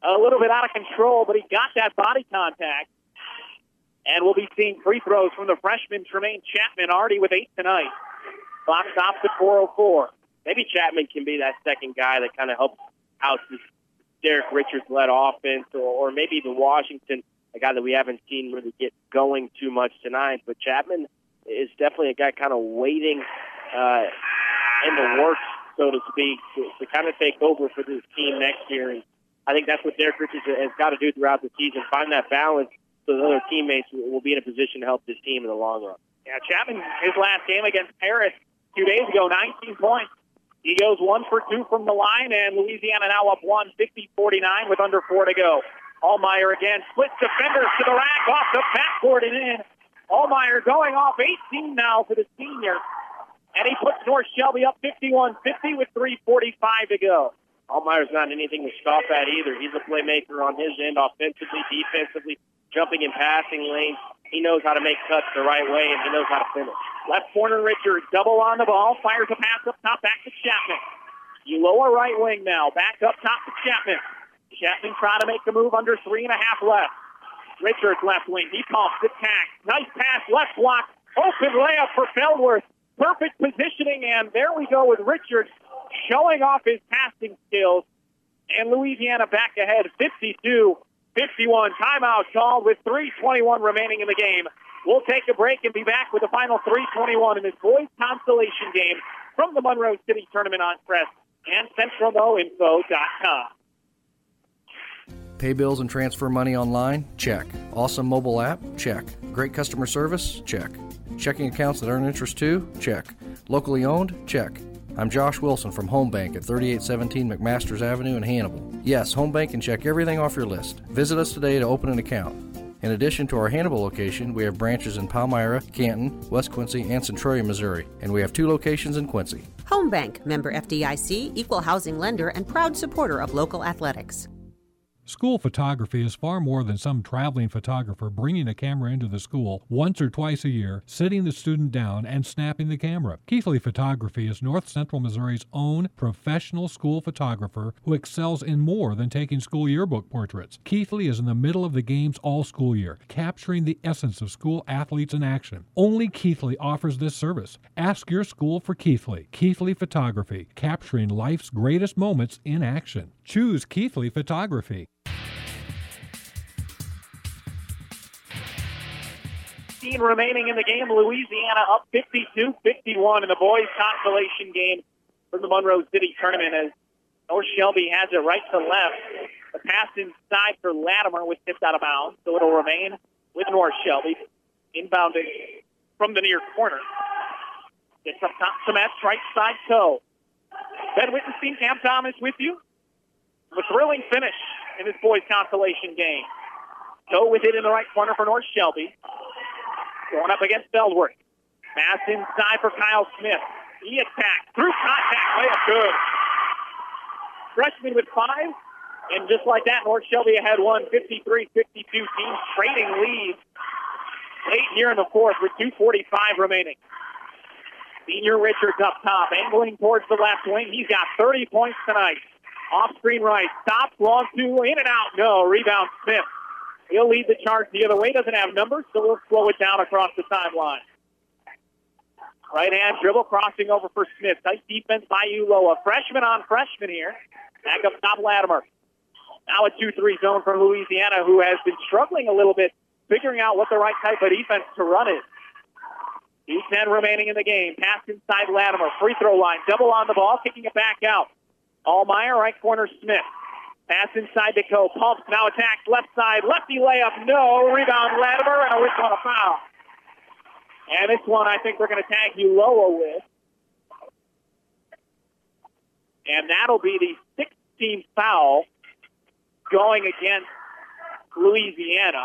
a little bit out of control, but he got that body contact. And we'll be seeing free throws from the freshman Tremaine Chapman, already with eight tonight. Clock stops at four oh four. Maybe Chapman can be that second guy that kind of helps out this Derek Richards-led offense, or, or maybe the Washington, a guy that we haven't seen really get going too much tonight. But Chapman is definitely a guy kind of waiting uh, in the works, so to speak, to, to kind of take over for this team next year. And I think that's what Derek Richards has got to do throughout the season, find that balance so the other teammates will be in a position to help this team in the long run. Yeah, Chapman, his last game against Paris two days ago, nineteen points. He goes one for two from the line, and Louisiana now up one, fifty forty-nine with under four to go. Allmeyer again splits defenders to the rack, off the backboard and in. Allmeyer going off eighteen now for the senior, and he puts North Shelby up fifty-one fifty with three forty-five to go. Allmeyer's not anything to scoff at either. He's a playmaker on his end, offensively, defensively, jumping in passing lanes. He knows how to make cuts the right way, and he knows how to finish. Left corner Richards, double on the ball, fires a pass up top, back to Chapman. You lower right wing now, back up top to Chapman. Chapman trying to make a move under three and a half left. Richards left wing, he pumps, attack. Nice pass, left block, open layup for Feldworth. Perfect positioning, and there we go with Richards showing off his passing skills. And Louisiana back ahead, fifty-two fifty-one. Timeout called with three twenty-one remaining in the game. We'll take a break and be back with the final three twenty-one in this boys consolation game from the Monroe City Tournament on Press and Central No Info dot com. Pay bills and transfer money online? Check. Awesome mobile app? Check. Great customer service? Check. Checking accounts that earn interest too? Check. Locally owned? Check. I'm Josh Wilson from Home Bank at thirty-eight seventeen McMasters Avenue in Hannibal. Yes, Home Bank can check everything off your list. Visit us today to open an account. In addition to our Hannibal location, we have branches in Palmyra, Canton, West Quincy, and Centralia, Missouri, and we have two locations in Quincy. Home Bank, member F D I C, equal housing lender, and proud supporter of local athletics. School photography is far more than some traveling photographer bringing a camera into the school once or twice a year, sitting the student down, and snapping the camera. Keithley Photography is North Central Missouri's own professional school photographer who excels in more than taking school yearbook portraits. Keithley is in the middle of the games all school year, capturing the essence of school athletes in action. Only Keithley offers this service. Ask your school for Keithley. Keithley Photography, capturing life's greatest moments in action. Choose Keithley Photography. Remaining in the game, Louisiana up fifty-two fifty-one in the boys consolation game for the Monroe City Tournament, as North Shelby has it right to left. The pass inside for Latimer was tipped out of bounds, so it'll remain with North Shelby. Inbounding from the near corner. Gets up top, Semets, right side toe. Ben Wittenstein, Cam Thomas with you. A thrilling finish in this boys consolation game. Toe with it in the right corner for North Shelby. Going up against Feldworth. Pass inside for Kyle Smith. He attacks. Through contact. Layup good. Freshman with five. And just like that, North Shelby had one fifty-three fifty-two. Teams trading leads late here in the fourth with two forty-five remaining. Senior Richards up top. Angling towards the left wing. He's got thirty points tonight. Off-screen right. Stops. Long two. In and out. No. Rebound Smith. He'll lead the charge the other way. Doesn't have numbers, so we'll slow it down across the timeline. Right-hand dribble crossing over for Smith. Nice defense by Uloa. Freshman on freshman here. Back up top, Latimer. Now a two three zone from Louisiana, who has been struggling a little bit, figuring out what the right type of defense to run is. two ten remaining in the game. Pass inside Latimer. Free throw line. Double on the ball, kicking it back out. Allmeyer, right corner, Smith. Pass inside to Coe. Pumps, now attacks left side. Lefty layup, no. Rebound Latimer, and a whistle on a foul. And this one I think they're going to tag Uloa with. And that'll be the sixteenth foul going against Louisiana.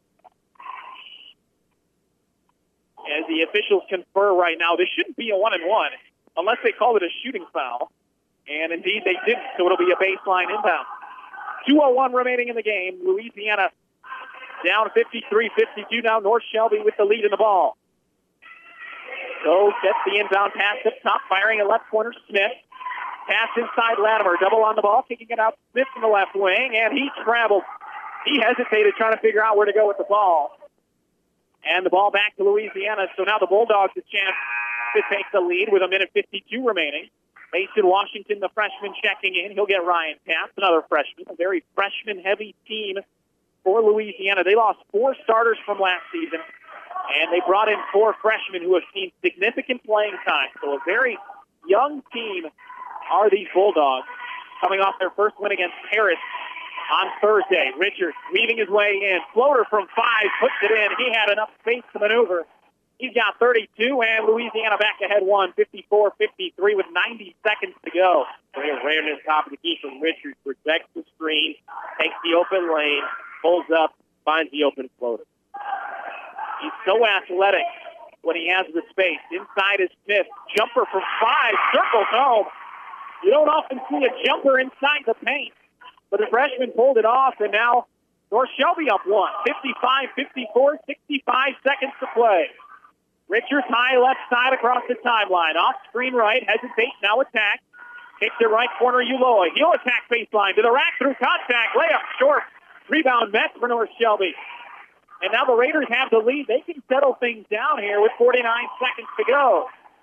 As the officials confer right now, this shouldn't be a one and one unless they call it a shooting foul. And indeed they didn't, so it'll be a baseline inbound. two oh one remaining in the game. Louisiana down fifty-three fifty-two. Now North Shelby with the lead in the ball. So gets the inbound pass up top, firing a left corner. Smith Pass inside Latimer. Double on the ball, kicking it out to Smith in the left wing, and he traveled. He hesitated trying to figure out where to go with the ball. And the ball back to Louisiana. So now the Bulldogs a chance to take the lead with a minute fifty-two remaining. Mason Washington, the freshman, checking in. He'll get Ryan Taft, another freshman. A very freshman-heavy team for Louisiana. They lost four starters from last season, and they brought in four freshmen who have seen significant playing time. So a very young team are these Bulldogs, coming off their first win against Paris on Thursday. Richards weaving his way in. Floater from five, puts it in. He had enough space to maneuver. He's got thirty-two, and Louisiana back ahead one, fifty-four fifty-three with ninety seconds to go. Great awareness, top of the key from Richards. Protects the screen, takes the open lane, pulls up, finds the open floater. He's so athletic when he has the space. Inside is Smith. Jumper from five, circles home. You don't often see a jumper inside the paint, but the freshman pulled it off, and now North Shelby up one, fifty-five fifty-four, sixty-five seconds to play. Richards high left side across the timeline. Off screen right, hesitates, now attack. Kicks it right corner, Uloa. He'll attack baseline to the rack through contact. Layup short. Rebound Mets for North Shelby. And now the Raiders have the lead. They can settle things down here with forty-nine seconds to go.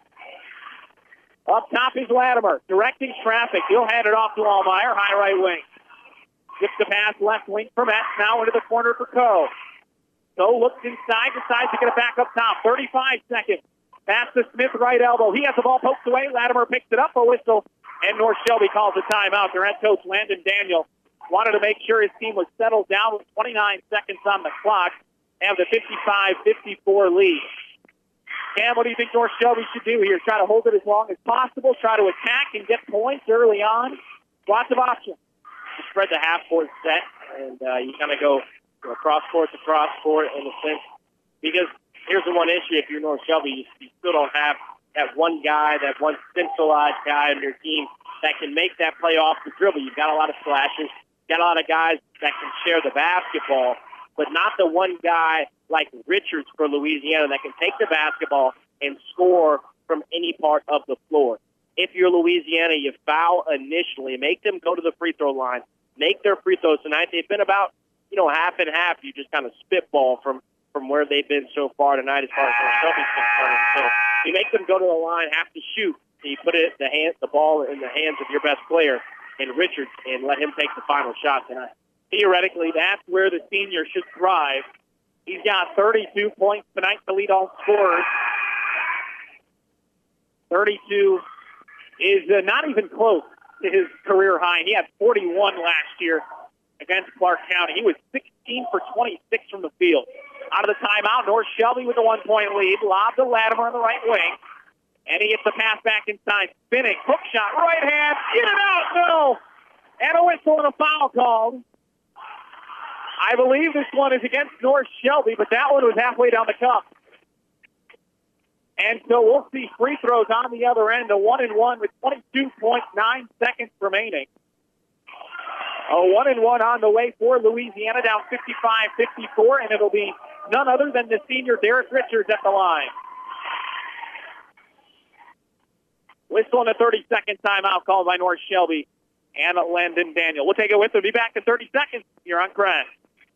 Up top is Latimer, directing traffic. He'll hand it off to Allmeyer, high right wing. Gets the pass left wing for Metz, now into the corner for Coe. Coe looks inside, decides to get it back up top. thirty-five seconds. Pass to Smith, right elbow. He has the ball poked away. Latimer picks it up, a whistle, and North Shelby calls a timeout. Their head coach, Landon Daniel, wanted to make sure his team was settled down with twenty-nine seconds on the clock. Have the fifty-five fifty-four lead. Cam, what do you think North Shelby should do here? Try to hold it as long as possible, try to attack and get points early on. Lots of options. You spread the half-court set, and uh, you kind of go you know, cross-court to cross-court in a sense. Because here's the one issue, if you're North Shelby, you, you still don't have that one guy, that one centralized guy on your team that can make that play off the dribble. You've got a lot of slashes, got a lot of guys that can share the basketball, but not the one guy like Richards for Louisiana that can take the basketball and score from any part of the floor. If you're Louisiana, you foul initially, make them go to the free throw line, make their free throws tonight. They've been about, you know, half and half. You just kind of spitball from, from where they've been so far tonight as far as North Shelby's concerned. So you make them go to the line, have to shoot. So you put it the hand, the ball in the hands of your best player, in Richards, and let him take the final shot tonight. Theoretically, that's where the senior should thrive. He's got thirty-two points tonight to lead all scorers. thirty-two is uh, not even close to his career high. He had forty-one last year against Clark County. He was sixteen for twenty-six from the field. Out of the timeout, North Shelby with a one-point lead. Lob to Latimer on the right wing. And he gets the pass back inside. Spinning, hook shot, right hand, get it out, no! And a whistle and a foul called. I believe this one is against North Shelby, but that one was halfway down the cup. And so we'll see free throws on the other end, a one and one with twenty-two point nine seconds remaining. A one and one on the way for Louisiana, down fifty-five fifty-four, and it'll be none other than the senior Derek Richards at the line. Whistle and a thirty-second timeout called by North Shelby and Landon Daniel. We'll take it with them. Be back in thirty seconds. You're on Crash.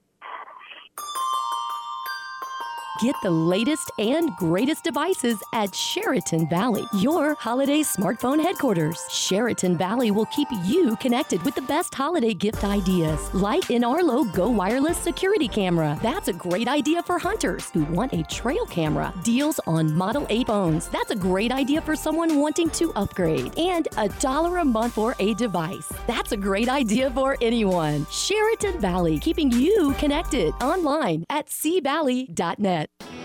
Get the latest and greatest devices at Sheraton Valley, your holiday smartphone headquarters. Sheraton Valley will keep you connected with the best holiday gift ideas, like an Arlo Go Wireless security camera. That's a great idea for hunters who want a trail camera. Deals on Model eight phones. That's a great idea for someone wanting to upgrade. And a dollar a month for a device. That's a great idea for anyone. Sheraton Valley, keeping you connected online at c valley dot net.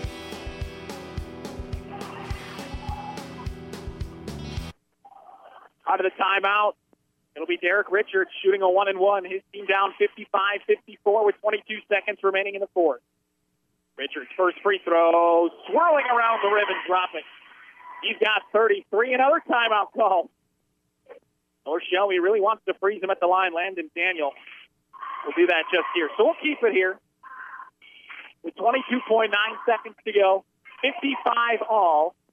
Out of the timeout, it'll be Derek Richards shooting a one and one. His team down fifty-five fifty-four with twenty-two seconds remaining in the fourth. Richards' first free throw, swirling around the rim and dropping. He's got thirty-three. Another timeout call. North Shelby really wants to freeze him at the line. Landon Daniel will do that just here. So we'll keep it here with twenty-two point nine seconds to go. fifty-five all.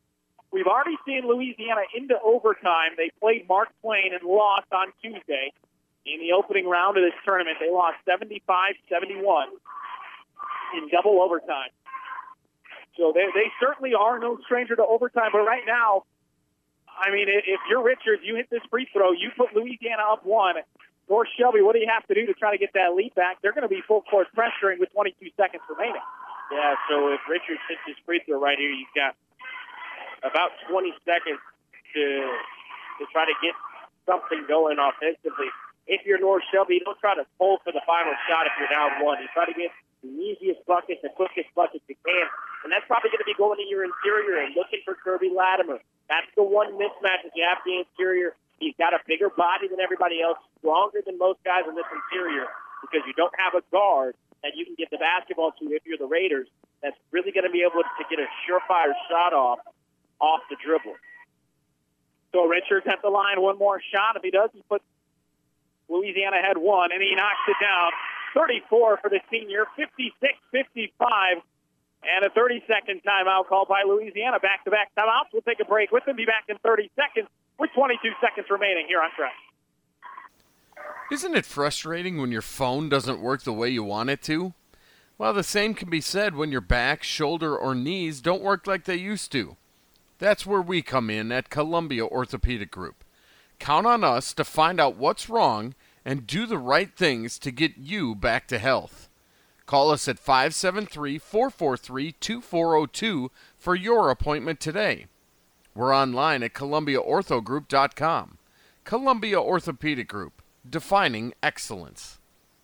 We've already seen Louisiana into overtime. They played Mark Twain and lost on Tuesday in the opening round of this tournament. They lost seventy-five seventy-one in double overtime. So they, they certainly are no stranger to overtime. But right now, I mean, if you're Richards, you hit this free throw, you put Louisiana up one. North Shelby, what do you have to do to try to get that lead back? They're going to be full court pressuring with twenty-two seconds remaining. Yeah, so if Richards hits his free throw right here, you've got about twenty seconds to to try to get something going offensively. If you're North Shelby, don't try to pull for the final shot if you're down one. You try to get the easiest bucket, the quickest bucket you can. And that's probably going to be going to your interior and looking for Kirby Latimer. That's the one mismatch that you have the interior. He's got a bigger body than everybody else, stronger than most guys in this interior, because you don't have a guard that you can get the basketball to if you're the Raiders that's really going to be able to get a surefire shot off off the dribble. So Richards at the line, one more shot. If he does, he puts Louisiana ahead one, and he knocks it down. thirty-four for the senior, fifty-six fifty-five, and a thirty-second timeout called by Louisiana. Back-to-back timeouts. We'll take a break with them. Be back in thirty seconds with twenty-two seconds remaining here on track. Isn't it frustrating when your phone doesn't work the way you want it to? Well, the same can be said when your back, shoulder, or knees don't work like they used to. That's where we come in at Columbia Orthopedic Group. Count on us to find out what's wrong and do the right things to get you back to health. Call us at five seven three, four four three, two four zero two for your appointment today. We're online at columbia ortho group dot com. Columbia Orthopedic Group, defining excellence.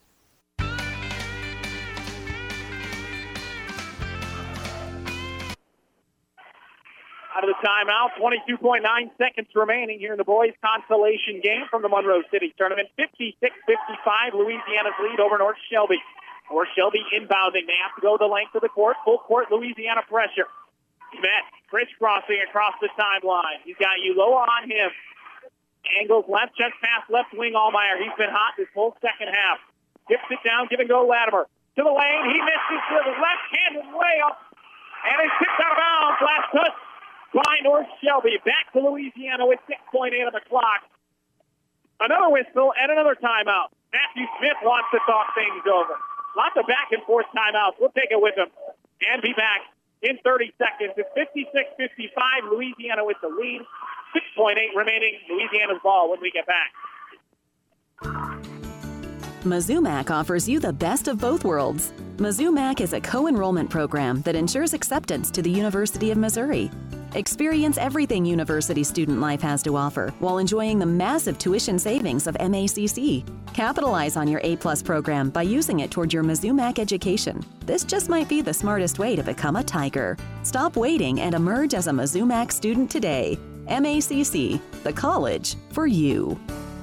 Out of the timeout, twenty-two point nine seconds remaining here in the boys' consolation game from the Monroe City Tournament. fifty-six fifty-five, Louisiana's lead over North Shelby. North Shelby inbounding. They have to go the length of the court. Full court Louisiana pressure. Smith crisscrossing across the timeline. He's got Uloa on him. Angles left, just past left wing Allmeyer. He's been hot this whole second half. Tips it down, give and go Latimer. To the lane, he misses with his left-handed way up. And it's tipped out of bounds. Last touch by North Shelby. Back to Louisiana with six point eight on the clock. Another whistle and another timeout. Matthew Smith wants to talk things over. Lots of back and forth timeouts. We'll take it with him and be back in thirty seconds. It's fifty-six fifty-five. Louisiana with the lead. six point eight remaining. Louisiana's ball when we get back. Mizzou Mac offers you the best of both worlds. Mizzou Mac is a co-enrollment program that ensures acceptance to the University of Missouri. Experience everything university student life has to offer while enjoying the massive tuition savings of M A C C. Capitalize on your A-plus program by using it toward your Mizzou Mac education. This just might be the smartest way to become a Tiger. Stop waiting and emerge as a Mizzou Mac student today. M A C C, the college for you.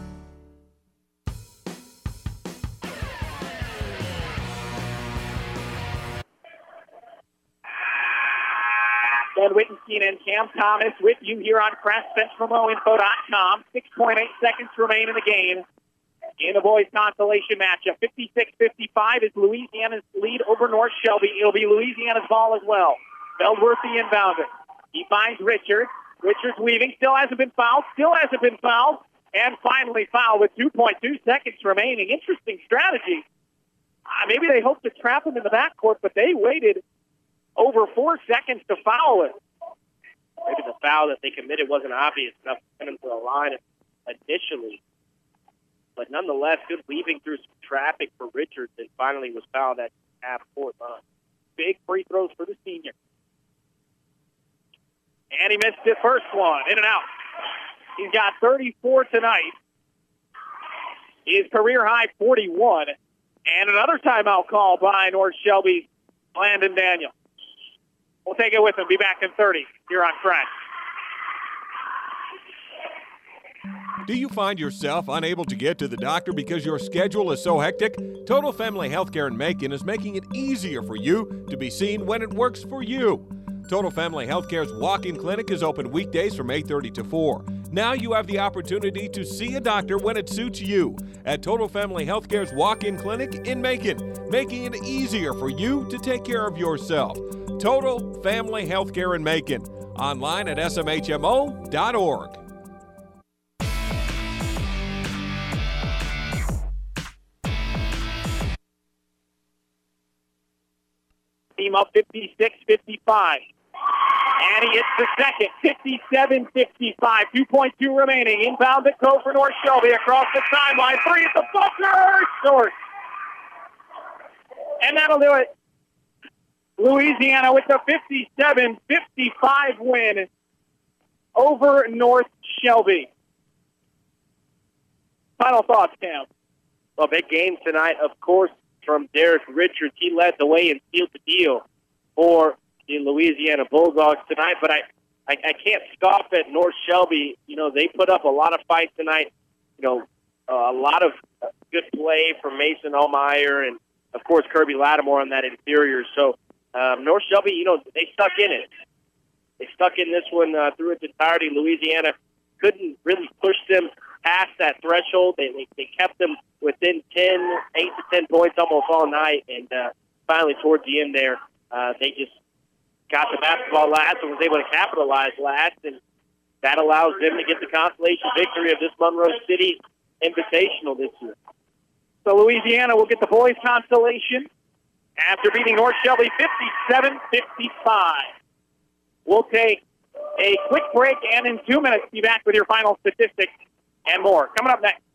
Ben Wittenstein and Cam Thomas with you here on Crest Bench Promo Info dot com. six point eight seconds remain in the game. In the boys' consolation matchup, fifty-six fifty-five is Louisiana's lead over North Shelby. It'll be Louisiana's ball as well. Beldworthy inbounded. He finds Richards. Richards weaving. Still hasn't been fouled. Still hasn't been fouled. And finally fouled with two point two seconds remaining. Interesting strategy. Uh, maybe they hoped to trap him in the backcourt, but they waited over four seconds to foul it. Maybe the foul that they committed wasn't obvious enough to send him to the line initially. But nonetheless, good weaving through some traffic for Richards and finally was fouled at half-court line. Big free throws for the senior. And he missed the first one. In and out. He's got thirty-four tonight. His career-high forty-one. And another timeout call by North Shelby's Landon Daniel. We'll take it with him. Be back in thirty here on Crash. Do you find yourself unable to get to the doctor because your schedule is so hectic? Total Family Healthcare in Macon is making it easier for you to be seen when it works for you. Total Family Healthcare's walk-in clinic is open weekdays from eight thirty to four. Now you have the opportunity to see a doctor when it suits you at Total Family Healthcare's walk-in clinic in Macon, making it easier for you to take care of yourself. Total Family Healthcare in Macon. Online at S M H M O dot org. Team up fifty-six fifty-five. And he hits the second, fifty-seven fifty-five. two point two remaining. Inbound to Coe for North Shelby across the timeline. Three at the buzzer. Short. And that'll do it. Louisiana with the fifty-seven fifty-five win over North Shelby. Final thoughts, Cam. Well, big game tonight, of course, from Derek Richards. He led the way and sealed the deal for the Louisiana Bulldogs tonight. But I, I, I can't scoff at North Shelby. You know, they put up a lot of fights tonight. You know, uh, a lot of good play from Mason Allmeyer and, of course, Kirby Lattimore on that interior. So um, North Shelby, you know, they stuck in it. They stuck in this one uh, through its entirety. Louisiana couldn't really push them past that threshold. They, they, they kept them within ten, eight to ten points almost all night. And uh, finally, towards the end there, uh, they just got the basketball last and was able to capitalize last. And that allows them to get the consolation victory of this Monroe City Invitational this year. So Louisiana will get the boys' consolation after beating North Shelby fifty-seven fifty-five. We'll take a quick break, and in two minutes, be back with your final statistics and more. Coming up next.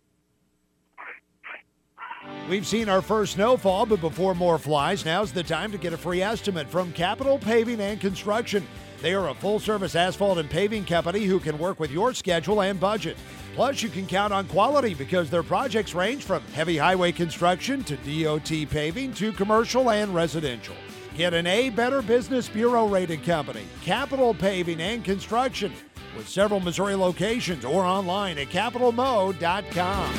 We've seen our first snowfall, but before more flies, now's the time to get a free estimate from Capital Paving and Construction. They are a full-service asphalt and paving company who can work with your schedule and budget. Plus, you can count on quality because their projects range from heavy highway construction to D O T paving to commercial and residential. Get an A Better Business Bureau rated company, Capital Paving and Construction, with several Missouri locations or online at capital mo dot com.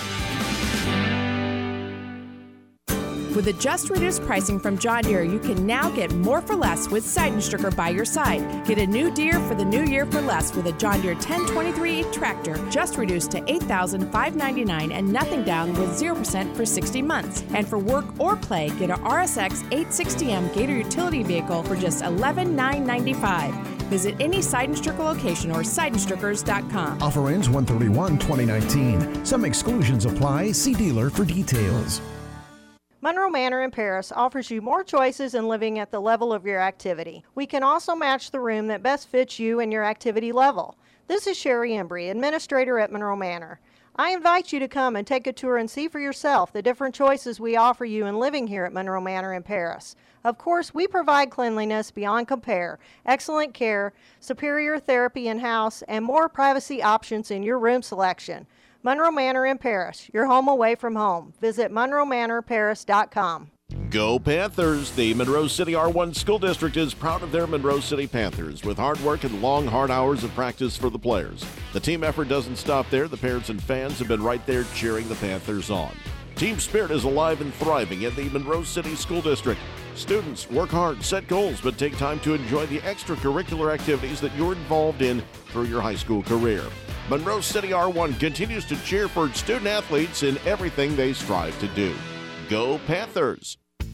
With the just reduced pricing from John Deere, you can now get more for less with Seidenstricker by your side. Get a new Deere for the new year for less with a John Deere ten twenty-three tractor, just reduced to eight thousand five hundred ninety-nine dollars and nothing down with zero percent for sixty months. And for work or play, get a R S X eight sixty M Gator utility vehicle for just eleven thousand nine hundred ninety-five dollars. Visit any Seidenstricker location or Seidenstrickers dot com. Offer ends one thirty-one twenty nineteen. Some exclusions apply. See dealer for details. Monroe Manor in Paris offers you more choices in living at the level of your activity. We can also match the room that best fits you and your activity level. This is Sherry Embry, administrator at Monroe Manor. I invite you to come and take a tour and see for yourself the different choices we offer you in living here at Monroe Manor in Paris. Of course, we provide cleanliness beyond compare, excellent care, superior therapy in-house, and more privacy options in your room selection. Monroe Manor in Paris, your home away from home. Visit monroe manor paris dot com. Go Panthers! The Monroe City R one School District is proud of their Monroe City Panthers with hard work and long, hard hours of practice for the players. The team effort doesn't stop there. The parents and fans have been right there cheering the Panthers on. Team spirit is alive and thriving in the Monroe City School District. Students work hard, set goals, but take time to enjoy the extracurricular activities that you're involved in through your high school career. Monroe City R one continues to cheer for student athletes in everything they strive to do. Go Panthers!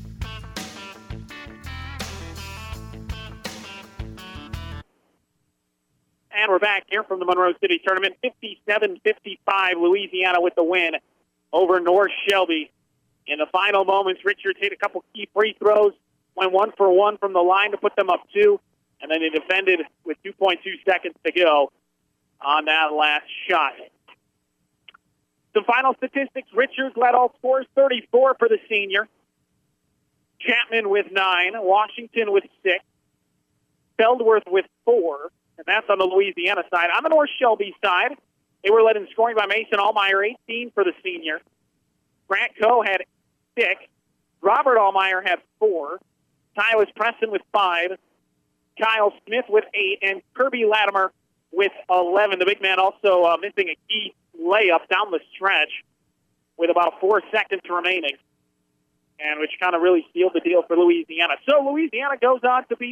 And we're back here from the Monroe City Tournament. fifty-seven fifty-five, Louisiana with the win over North Shelby. In the final moments, Richards hit a couple key free throws, went one for one from the line to put them up two, and then he defended with two point two seconds to go on that last shot. Some final statistics. Richards led all scores, thirty-four for the senior. Chapman with nine. Washington with six. Feldworth with four. And that's on the Louisiana side. On the North Shelby side, they were led in scoring by Mason Allmeyer, eighteen for the senior. Grant Coe had six. Robert Allmeyer had four. Tyler Preston with five. Kyle Smith with eight. And Kirby Lattimore with eleven. The big man also uh, missing a key layup down the stretch with about four seconds remaining, and which kind of really sealed the deal for Louisiana. So Louisiana goes on to beat